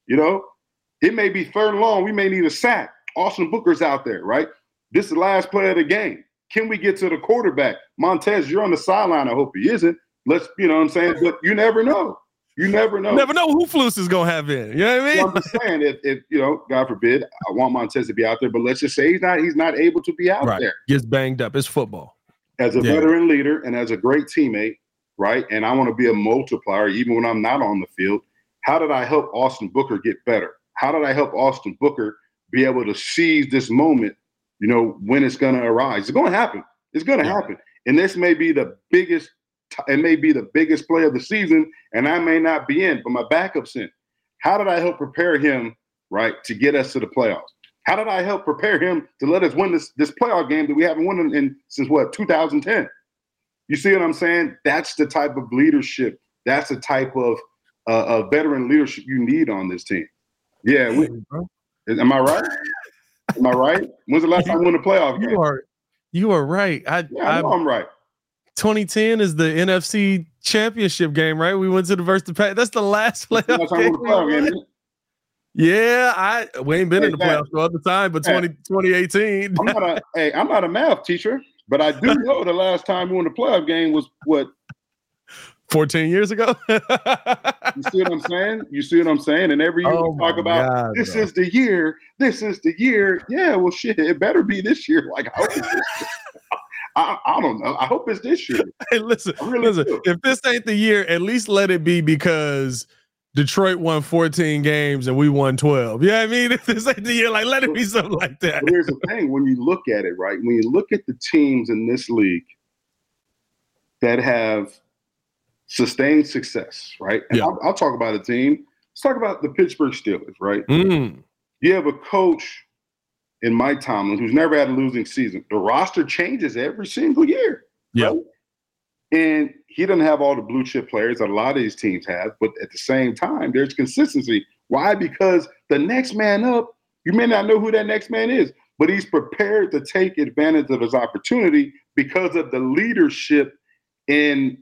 It may be 3rd and long. We may need a sack. Austin Booker's out there, right? This is the last play of the game. Can we get to the quarterback? Montez, you're on the sideline. I hope he isn't. But you never know. You never know. Never know who Flus is going to have in. You know what I mean? Well, I'm just saying, if God forbid, I want Montez to be out there, but let's just say he's not able to be out there. Gets banged up. It's football. As a veteran leader and as a great teammate, right, and I want to be a multiplier even when I'm not on the field, how did I help Austin Booker get better? How did I help Austin Booker be able to seize this moment, when it's going to arise? It's going to happen. It's going to happen. And this may be the biggest play of the season, and I may not be in, but my backup's in. How did I help prepare him, right, to get us to the playoffs? How did I help prepare him to let us win this playoff game that we haven't won since 2010? You see what I'm saying? That's the type of leadership. That's the type of veteran leadership you need on this team. Yeah. Am I right? Am I right? When's the last time we won a playoff game? You are right. I know I'm right. 2010 is the NFC championship game, right? We went to the versus the Pack. That's the last playoff game. Yeah, we ain't been in the playoffs for other time, but 2018. I'm not a math teacher, but I do know the last time we won the playoff game was what? 14 years ago. You see what I'm saying? And every year we talk about this is the year. Yeah, well, shit, it better be this year. Like, I hope it's this year. I don't know. I hope it's this year. Hey, listen. If this ain't the year, at least let it be because Detroit won 14 games and we won 12. You know what I mean? If this ain't the year, like, let it be something like that. But here's the thing. When you look at it, right, when you look at the teams in this league that have sustained success, right? And I'll talk about a team Let's talk about the Pittsburgh Steelers, right? Mm. You have a coach in Mike Tomlin who's never had a losing season. The roster changes every single year. Yeah. Right? And he doesn't have all the blue chip players that a lot of these teams have, but at the same time, there's consistency. Why? Because the next man up, you may not know who that next man is, but he's prepared to take advantage of his opportunity because of the leadership in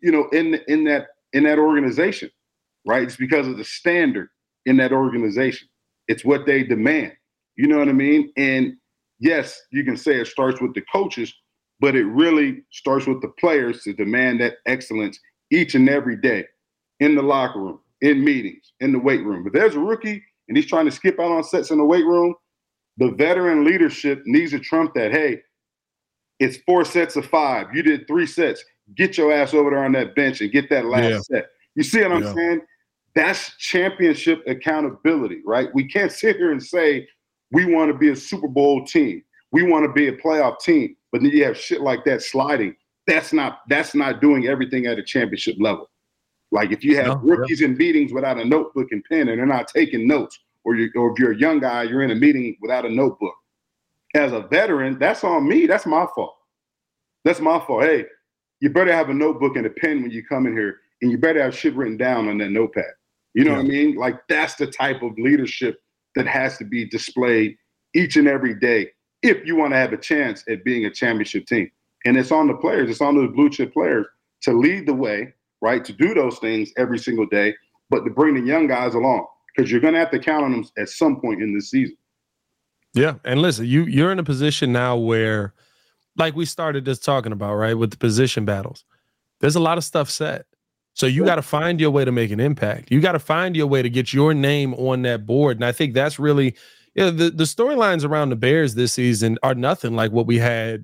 that organization, right? It's because of the standard in that organization. It's what they demand. You know what I mean? And yes, you can say it starts with the coaches, but it really starts with the players to demand that excellence each and every day in the locker room, in meetings, in the weight room. If there's a rookie and he's trying to skip out on sets in the weight room, the veteran leadership needs to trump that. Hey, it's 4 sets of 5. You did 3 sets. Get your ass over there on that bench and get that last set. You see what I'm saying? That's championship accountability, right? We can't sit here and say we want to be a Super Bowl team. We want to be a playoff team. But then you have shit like that sliding. That's not doing everything at a championship level. Like if you have rookies in meetings without a notebook and pen and they're not taking notes, or if you're a young guy, you're in a meeting without a notebook. As a veteran, that's on me. That's my fault. That's my fault. Hey, you better have a notebook and a pen when you come in here, and you better have shit written down on that notepad. You know what I mean? Like that's the type of leadership that has to be displayed each and every day if you want to have a chance at being a championship team. And it's on the players, it's on those blue chip players to lead the way, right? To do those things every single day, but to bring the young guys along because you're going to have to count on them at some point in this season. Yeah. And listen, you're in a position now where, like we started just talking about, right, with the position battles, there's a lot of stuff set. So you got to find your way to make an impact. You got to find your way to get your name on that board. And I think that's really, the storylines around the Bears this season are nothing like what we had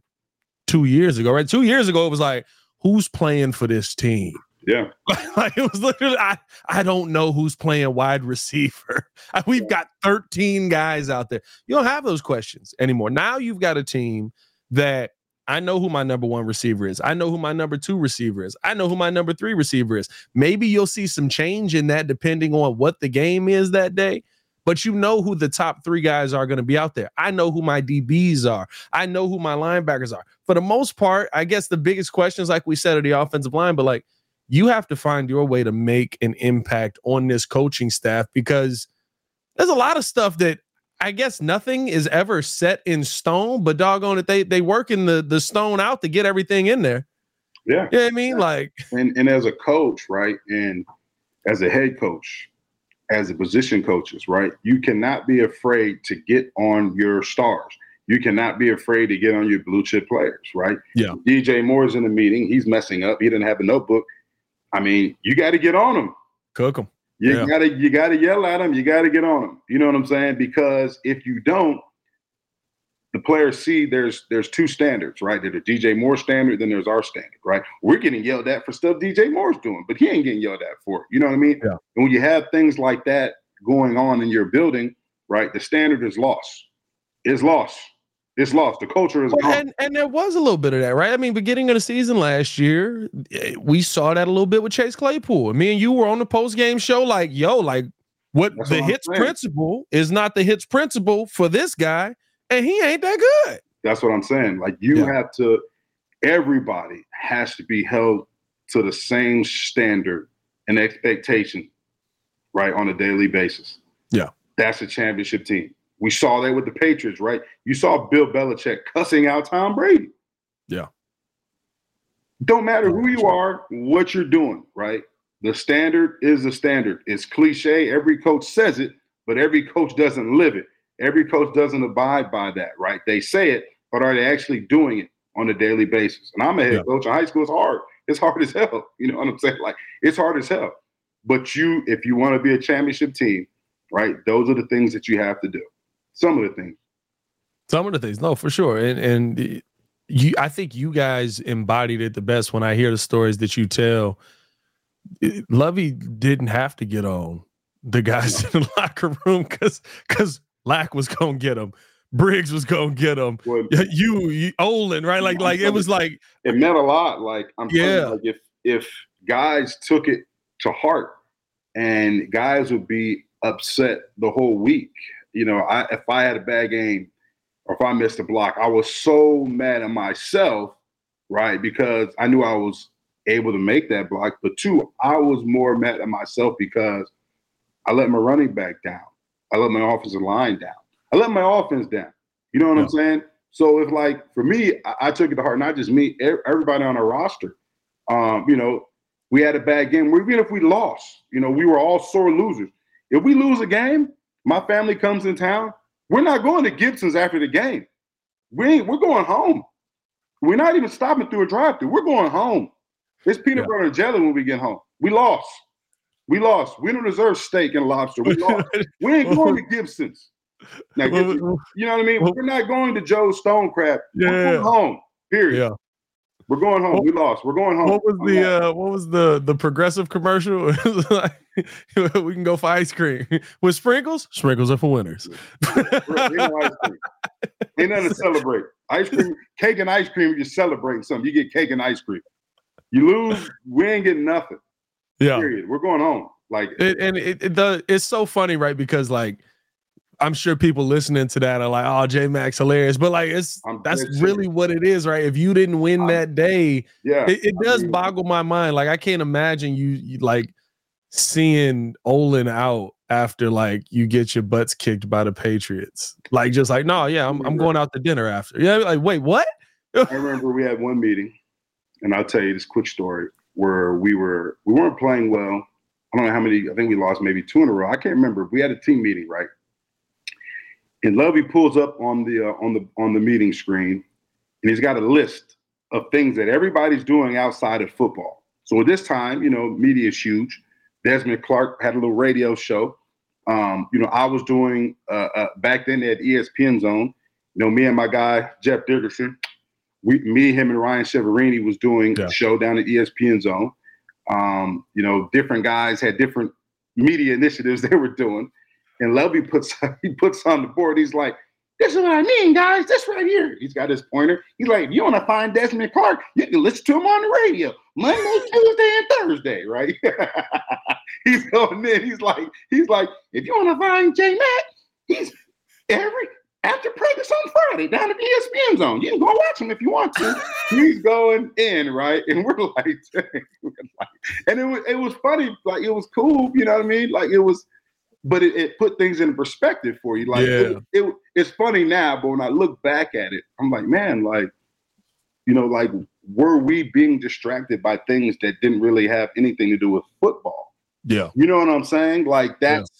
2 years ago, right? 2 years ago, it was like, who's playing for this team? Yeah. Like it was literally, I don't know who's playing wide receiver. We've got 13 guys out there. You don't have those questions anymore. Now you've got a team that I know who my number 1 receiver is. I know who my number 2 receiver is. I know who my number 3 receiver is. Maybe you'll see some change in that depending on what the game is that day. But you know who the top 3 guys are going to be out there. I know who my DBs are. I know who my linebackers are. For the most part, I guess the biggest questions, like we said, are the offensive line. But like, you have to find your way to make an impact on this coaching staff because there's a lot of stuff that I guess nothing is ever set in stone. But doggone it, they work in the stone out to get everything in there. Yeah. You know what I mean? Like, and as a coach, right, and as a head coach, as a position coaches, right, you cannot be afraid to get on your stars. You cannot be afraid to get on your blue chip players, right? Yeah. DJ Moore's in the meeting. He's messing up. He didn't have a notebook. I mean, you got to get on him. Cook him. You gotta yell at him. You got to get on him. You know what I'm saying? Because if you don't, the players see there's 2 standards, right? There's a DJ Moore standard, then there's our standard, right? We're getting yelled at for stuff DJ Moore's doing, but he ain't getting yelled at for it. You know what I mean? Yeah. And when you have things like that going on in your building, right, the standard is lost. It's lost. It's lost. The culture is gone. And there was a little bit of that, right? I mean, beginning of the season last year, we saw that a little bit with Chase Claypool. Me and you were on the post-game show like, yo, like that's the hits principle is not the hits principle for this guy, and he ain't that good. That's what I'm saying. Like you have to, everybody has to be held to the same standard and expectation, right, on a daily basis. Yeah. That's a championship team. We saw that with the Patriots, right? You saw Bill Belichick cussing out Tom Brady. Yeah. Don't matter who you are, what you're doing, right? The standard is the standard. It's cliche. Every coach says it, but every coach doesn't live it. Every coach doesn't abide by that, right? They say it, but are they actually doing it on a daily basis? And I'm a head coach in high school. It's hard. It's hard as hell. You know what I'm saying? Like, it's hard as hell. But if you want to be a championship team, right, those are the things that you have to do. Some of the things. No, for sure. And I think you guys embodied it the best when I hear the stories that you tell. Lovey didn't have to get on the guys in the locker room because Lack was going to get him. Briggs was going to get him. Well, you Olin, right? Like it was like. It meant a lot. Like, I'm telling you, like if guys took it to heart and guys would be upset the whole week. You know, if I had a bad game or if I missed a block, I was so mad at myself, right? Because I knew I was able to make that block. But two, I was more mad at myself because I let my running back down. I let my offensive line down. I let my offense down. You know what I'm saying? So if, like, for me, I took it to heart, not just me, everybody on our roster. You know, we had a bad game. Even if we lost, you know, we were all sore losers. If we lose a game, my family comes in town, we're not going to Gibson's after the game. We're going home. We're not even stopping through a drive-thru. We're going home. It's peanut butter and jelly when we get home. We lost. We don't deserve steak and lobster. We lost. We ain't going to Gibson's. Now, you know what I mean? We're not going to Joe's Stone Crab. We're going home. Period. Yeah. We're going home. We lost. We're going home. What was the Progressive commercial? Like, we can go for ice cream with sprinkles. Sprinkles are for winners. Ain't no ice cream. Ain't nothing to celebrate. Ice cream, cake and ice cream. You're celebrating something. You get cake and ice cream. You lose, we ain't getting nothing. Yeah. Period. We're going home. Like, it's so funny, right? Because, like, I'm sure people listening to that are like, "Oh, J-Mac's hilarious," but, like, that's really what it is, right? If you didn't win that day, it does boggle my mind. Like, I can't imagine you like seeing Olin out after, like, you get your butts kicked by the Patriots. Like, just like, no, yeah, I'm going out to dinner after. Yeah, like, wait, what? I remember we had one meeting, and I'll tell you this quick story where we weren't playing well. I don't know how many. I think we lost maybe 2 in a row. I can't remember. We had a team meeting, right? And Lovey pulls up on the meeting screen, and he's got a list of things that everybody's doing outside of football. So at this time, you know, media is huge. Desmond Clark had a little radio show. You know, I was doing back then at ESPN Zone. You know, me and my guy Jeff Dickerson, him, and Ryan Severini was doing a show down at ESPN Zone. You know, different guys had different media initiatives they were doing. And Lovey puts on the board. He's like, "This is what I mean, guys. This right here." He's got his pointer. He's like, "If you want to find Desmond Clark, you can listen to him on the radio Monday, Tuesday, and Thursday, right?" He's going in. He's like, "If you want to find J-Mac, he's after practice on Friday down at ESPN Zone. You can go watch him if you want to." He's going in, right? And we're like, and it was funny. Like, it was cool. You know what I mean? Like, it was. But it put things in perspective for you. Like, it's funny now, but when I look back at it, I'm like, man, like, you know, like, were we being distracted by things that didn't really have anything to do with football? Yeah. You know what I'm saying? Like,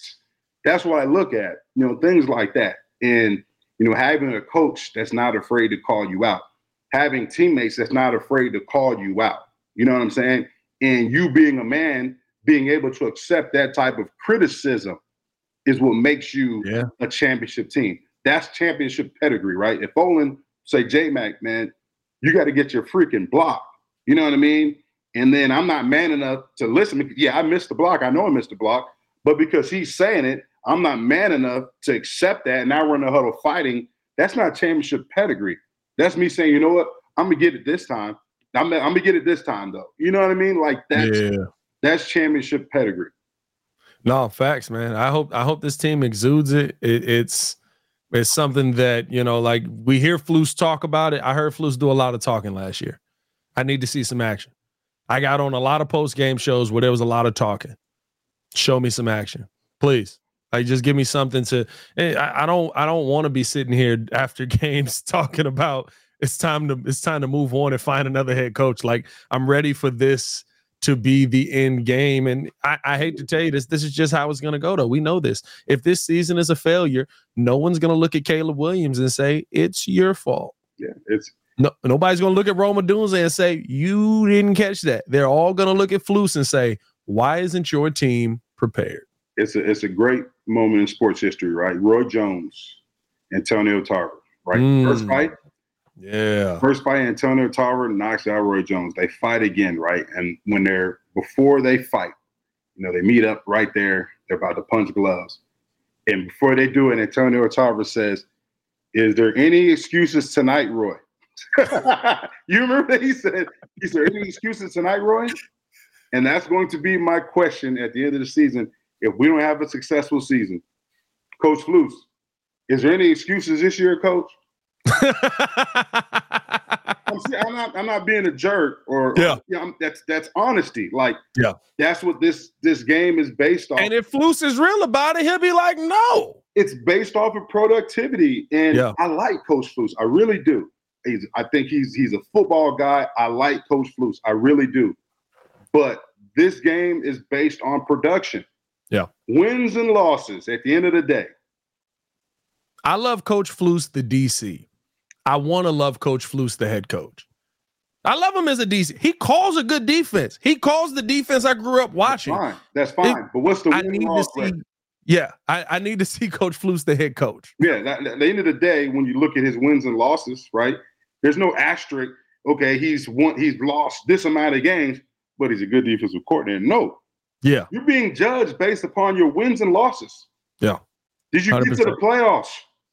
that's what I look at, you know, things like that. And, you know, having a coach that's not afraid to call you out, having teammates that's not afraid to call you out. You know what I'm saying? And you being a man, being able to accept that type of criticism is what makes you a championship team. That's championship pedigree, right? If Olin say, "J-Mac, man, you got to get your freaking block." You know what I mean? And then I'm not man enough to listen. Yeah, I missed the block. I know I missed the block. But because he's saying it, I'm not man enough to accept that. And now we're in the huddle fighting. That's not championship pedigree. That's me saying, you know what? I'm going to get it this time. I'm going to get it this time, though. You know what I mean? Like, that's championship pedigree. No, facts, man. I hope this team exudes it. It's something that, you know, like, we hear Flus talk about it. I heard Flus do a lot of talking last year. I need to see some action. I got on a lot of post-game shows where there was a lot of talking. Show me some action, please. Like, just give me something to. I don't want to be sitting here after games talking about it's time to move on and find another head coach. Like, I'm ready for this to be the end game. And I hate to tell you this is just how it's going to go, though. We know this. If this season is a failure, no one's going to look at Caleb Williams and say, "It's your fault." Yeah, nobody's going to look at Rome Odunze and say, "You didn't catch that." They're all going to look at Flus and say, "Why isn't your team prepared?" It's a great moment in sports history, right? Roy Jones, Antonio Tarver, right? First fight. Yeah. First fight, Antonio Tarver knocks out Roy Jones. They fight again, right? And before they fight, you know, they meet up right there. They're about to punch gloves. And before they do it, Antonio Tarver says, "Is there any excuses tonight, Roy?" You remember that he said, "Is there any excuses tonight, Roy?" And that's going to be my question at the end of the season. if we don't have a successful season, Coach Flus, is there any excuses this year, Coach? I'm not being a jerk that's honesty. Like, that's what this game is based on. And if Flus is real about it, he'll be like, no. It's based off of productivity. And I like Coach Flus. I really do. I think he's a football guy. I like Coach Flus. I really do. But this game is based on production. Yeah. Wins and losses at the end of the day. I love Coach Flus, the DC. I want to love Coach Flus, the head coach. I love him as a DC. He calls a good defense. He calls the defense I grew up watching. That's fine. But what's the win-loss record? I need to see Coach Flus, the head coach. Yeah, at the end of the day, when you look at his wins and losses, right, there's no asterisk, okay, he's lost this amount of games, but he's a good defensive coordinator. No. Yeah. You're being judged based upon your wins and losses. Yeah. Did you 100%. Get to the playoffs?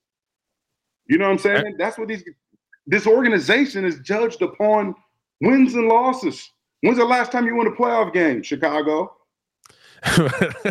You know what I'm saying? That's what this organization is judged upon wins and losses. When's the last time you won a playoff game, Chicago? And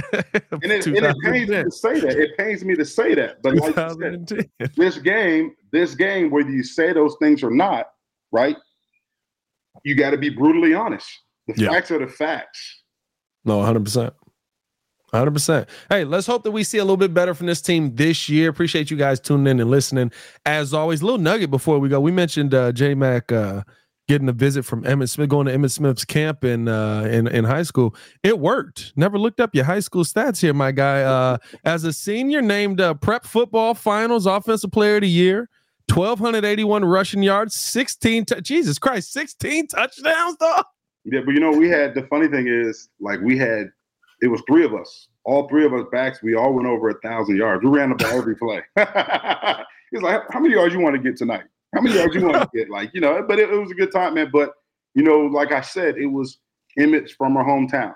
it pains me to say that. It pains me to say that. But like you said, this game, whether you say those things or not, right? You got to be brutally honest. The facts are the facts. No, 100%. 100%. Hey, let's hope that we see a little bit better from this team this year. Appreciate you guys tuning in and listening. As always, a little nugget before we go. We mentioned J-Mac getting a visit from Emmitt Smith, going to Emmitt Smith's camp in high school. It worked. Never looked up your high school stats here, my guy. As a senior, named Prep Football Finals Offensive Player of the Year, 1,281 rushing yards, 16 Jesus Christ, 16 touchdowns, dog. Yeah, but we had, the funny thing is, like, it was three of us. All three of us backs, we all went over 1,000 yards. We ran the ball every play. He's like, how many yards you want to get tonight? How many yards you want to get? Like, but it was a good time, man. But, like I said, it was Emmitt's from our hometown.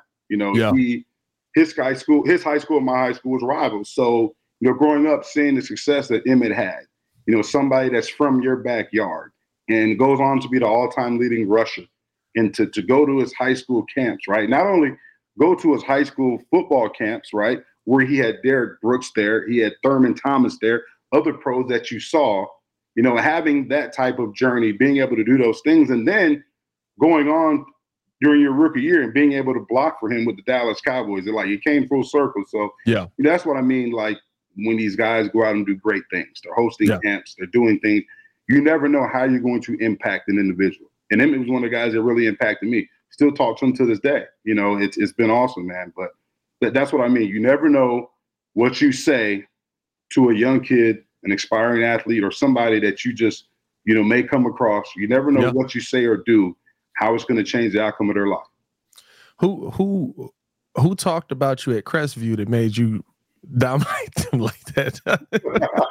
His high school and my high school was rivals. So, growing up, seeing the success that Emmitt had, somebody that's from your backyard and goes on to be the all-time leading rusher and to go to his high school camps, right? Not only go to his high school football camps, right, where he had Derek Brooks there, he had Thurman Thomas there, other pros that you saw, having that type of journey, being able to do those things, and then going on during your rookie year and being able to block for him with the Dallas Cowboys. It came full circle. So that's what I mean, like, when these guys go out and do great things. They're hosting camps, they're doing things. You never know how you're going to impact an individual. And Emmitt was one of the guys that really impacted me. Still talk to him to this day. It's been awesome, man. But that's what I mean. You never know what you say to a young kid, an aspiring athlete, or somebody that you just, may come across. You never know what you say or do, how it's going to change the outcome of their life. Who talked about you at Crestview that made you dominate them like that?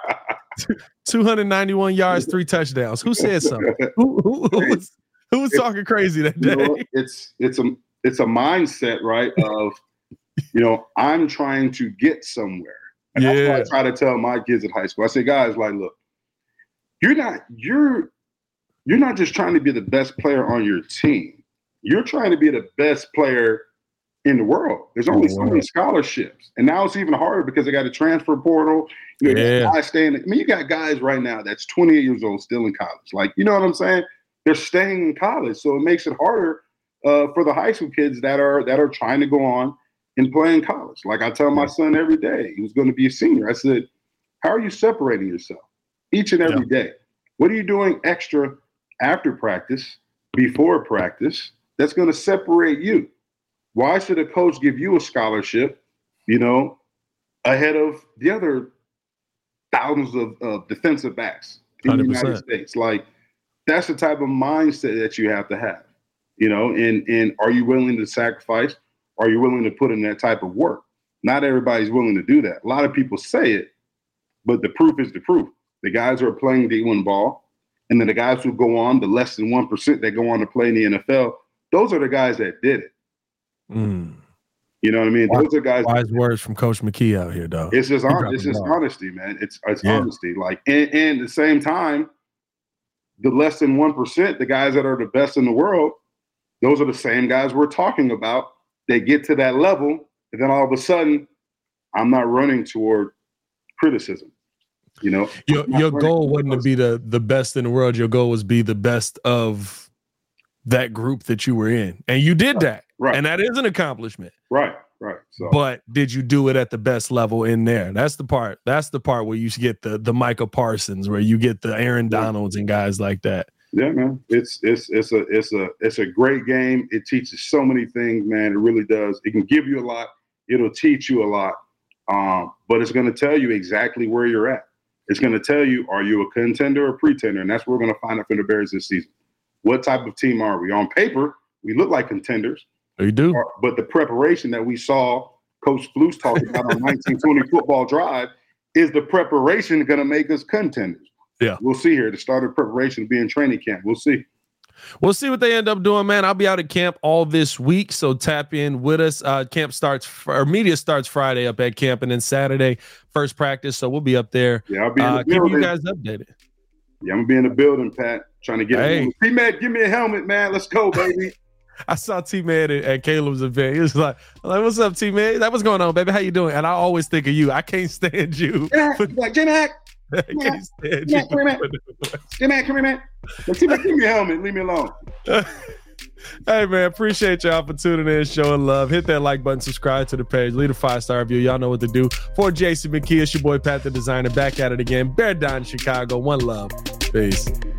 291 yards, 3 touchdowns. Who said something? Who was talking crazy that day? It's a mindset, right? Of, I'm trying to get somewhere. And that's what I try to tell my kids at high school. I say, guys, like, look, you're not just trying to be the best player on your team. You're trying to be the best player in the world. There's only so many scholarships. And now it's even harder because they got a transfer portal. Guys you got guys right now that's 28 years old still in college. Like, you know what I'm saying? They're staying in college. So it makes it harder for the high school kids that are trying to go on and play in college. Like I tell my son every day, he was going to be a senior. I said, how are you separating yourself each and every day? What are you doing extra after practice, before practice, that's going to separate you? Why should a coach give you a scholarship, ahead of the other thousands of defensive backs in 100%. The United States? Like, that's the type of mindset that you have to have, and are you willing to sacrifice? Are you willing to put in that type of work? Not everybody's willing to do that. A lot of people say it, but the proof is the proof. The guys who are playing D1 ball, and then the guys who go on, the less than 1% that go on to play in the NFL, those are the guys that did it. You know what I mean? Those are guys. Wise words from Coach McKee out here, though. It's just honesty, man. It's honesty. Like, and at the same time, the less than 1%, the guys that are the best in the world, those are the same guys we're talking about. They get to that level, and then all of a sudden I'm not running toward criticism. You know, your goal wasn't to be the best in the world. Your goal was be the best of that group that you were in, and you did that. Right. And that is an accomplishment. Right. So, but did you do it at the best level in there? That's the part. That's the part where you get the Micah Parsons, where you get the Aaron Donalds and guys like that. Yeah, man. It's a great game. It teaches so many things, man. It really does. It can give you a lot. It'll teach you a lot. But it's going to tell you exactly where you're at. It's going to tell you, are you a contender or pretender? And that's what we're going to find out from the Bears this season. What type of team are we? On paper, we look like contenders. You do. But the preparation that we saw Coach Flus talking about on 1920 Football Drive, is the preparation going to make us contenders? Yeah. We'll see here. The start of preparation will be in training camp. We'll see. We'll see what they end up doing, man. I'll be out at camp all this week, so tap in with us. Media starts Friday up at camp, and then Saturday, first practice, so we'll be up there. Yeah, I'll be in the building. Keep you guys updated. Yeah, I'm going to be in the building, Pat, trying to get a T-Mac, give me a helmet, man. Let's go, baby. I saw T-Man at Caleb's event. He was like, what's up, T-Man? What's going on, baby? How you doing? And I always think of you. I can't stand you. Like, J-Mac. I can't stand you. J-Mac, come here, man. T-Mac, give me a helmet. Leave me alone. Hey, man, appreciate y'all for tuning in, showing love. Hit that like button, subscribe to the page, leave a 5-star review. Y'all know what to do. For Jason McKee, it's your boy Pat the Designer, back at it again. Bear down in Chicago. One love. Peace.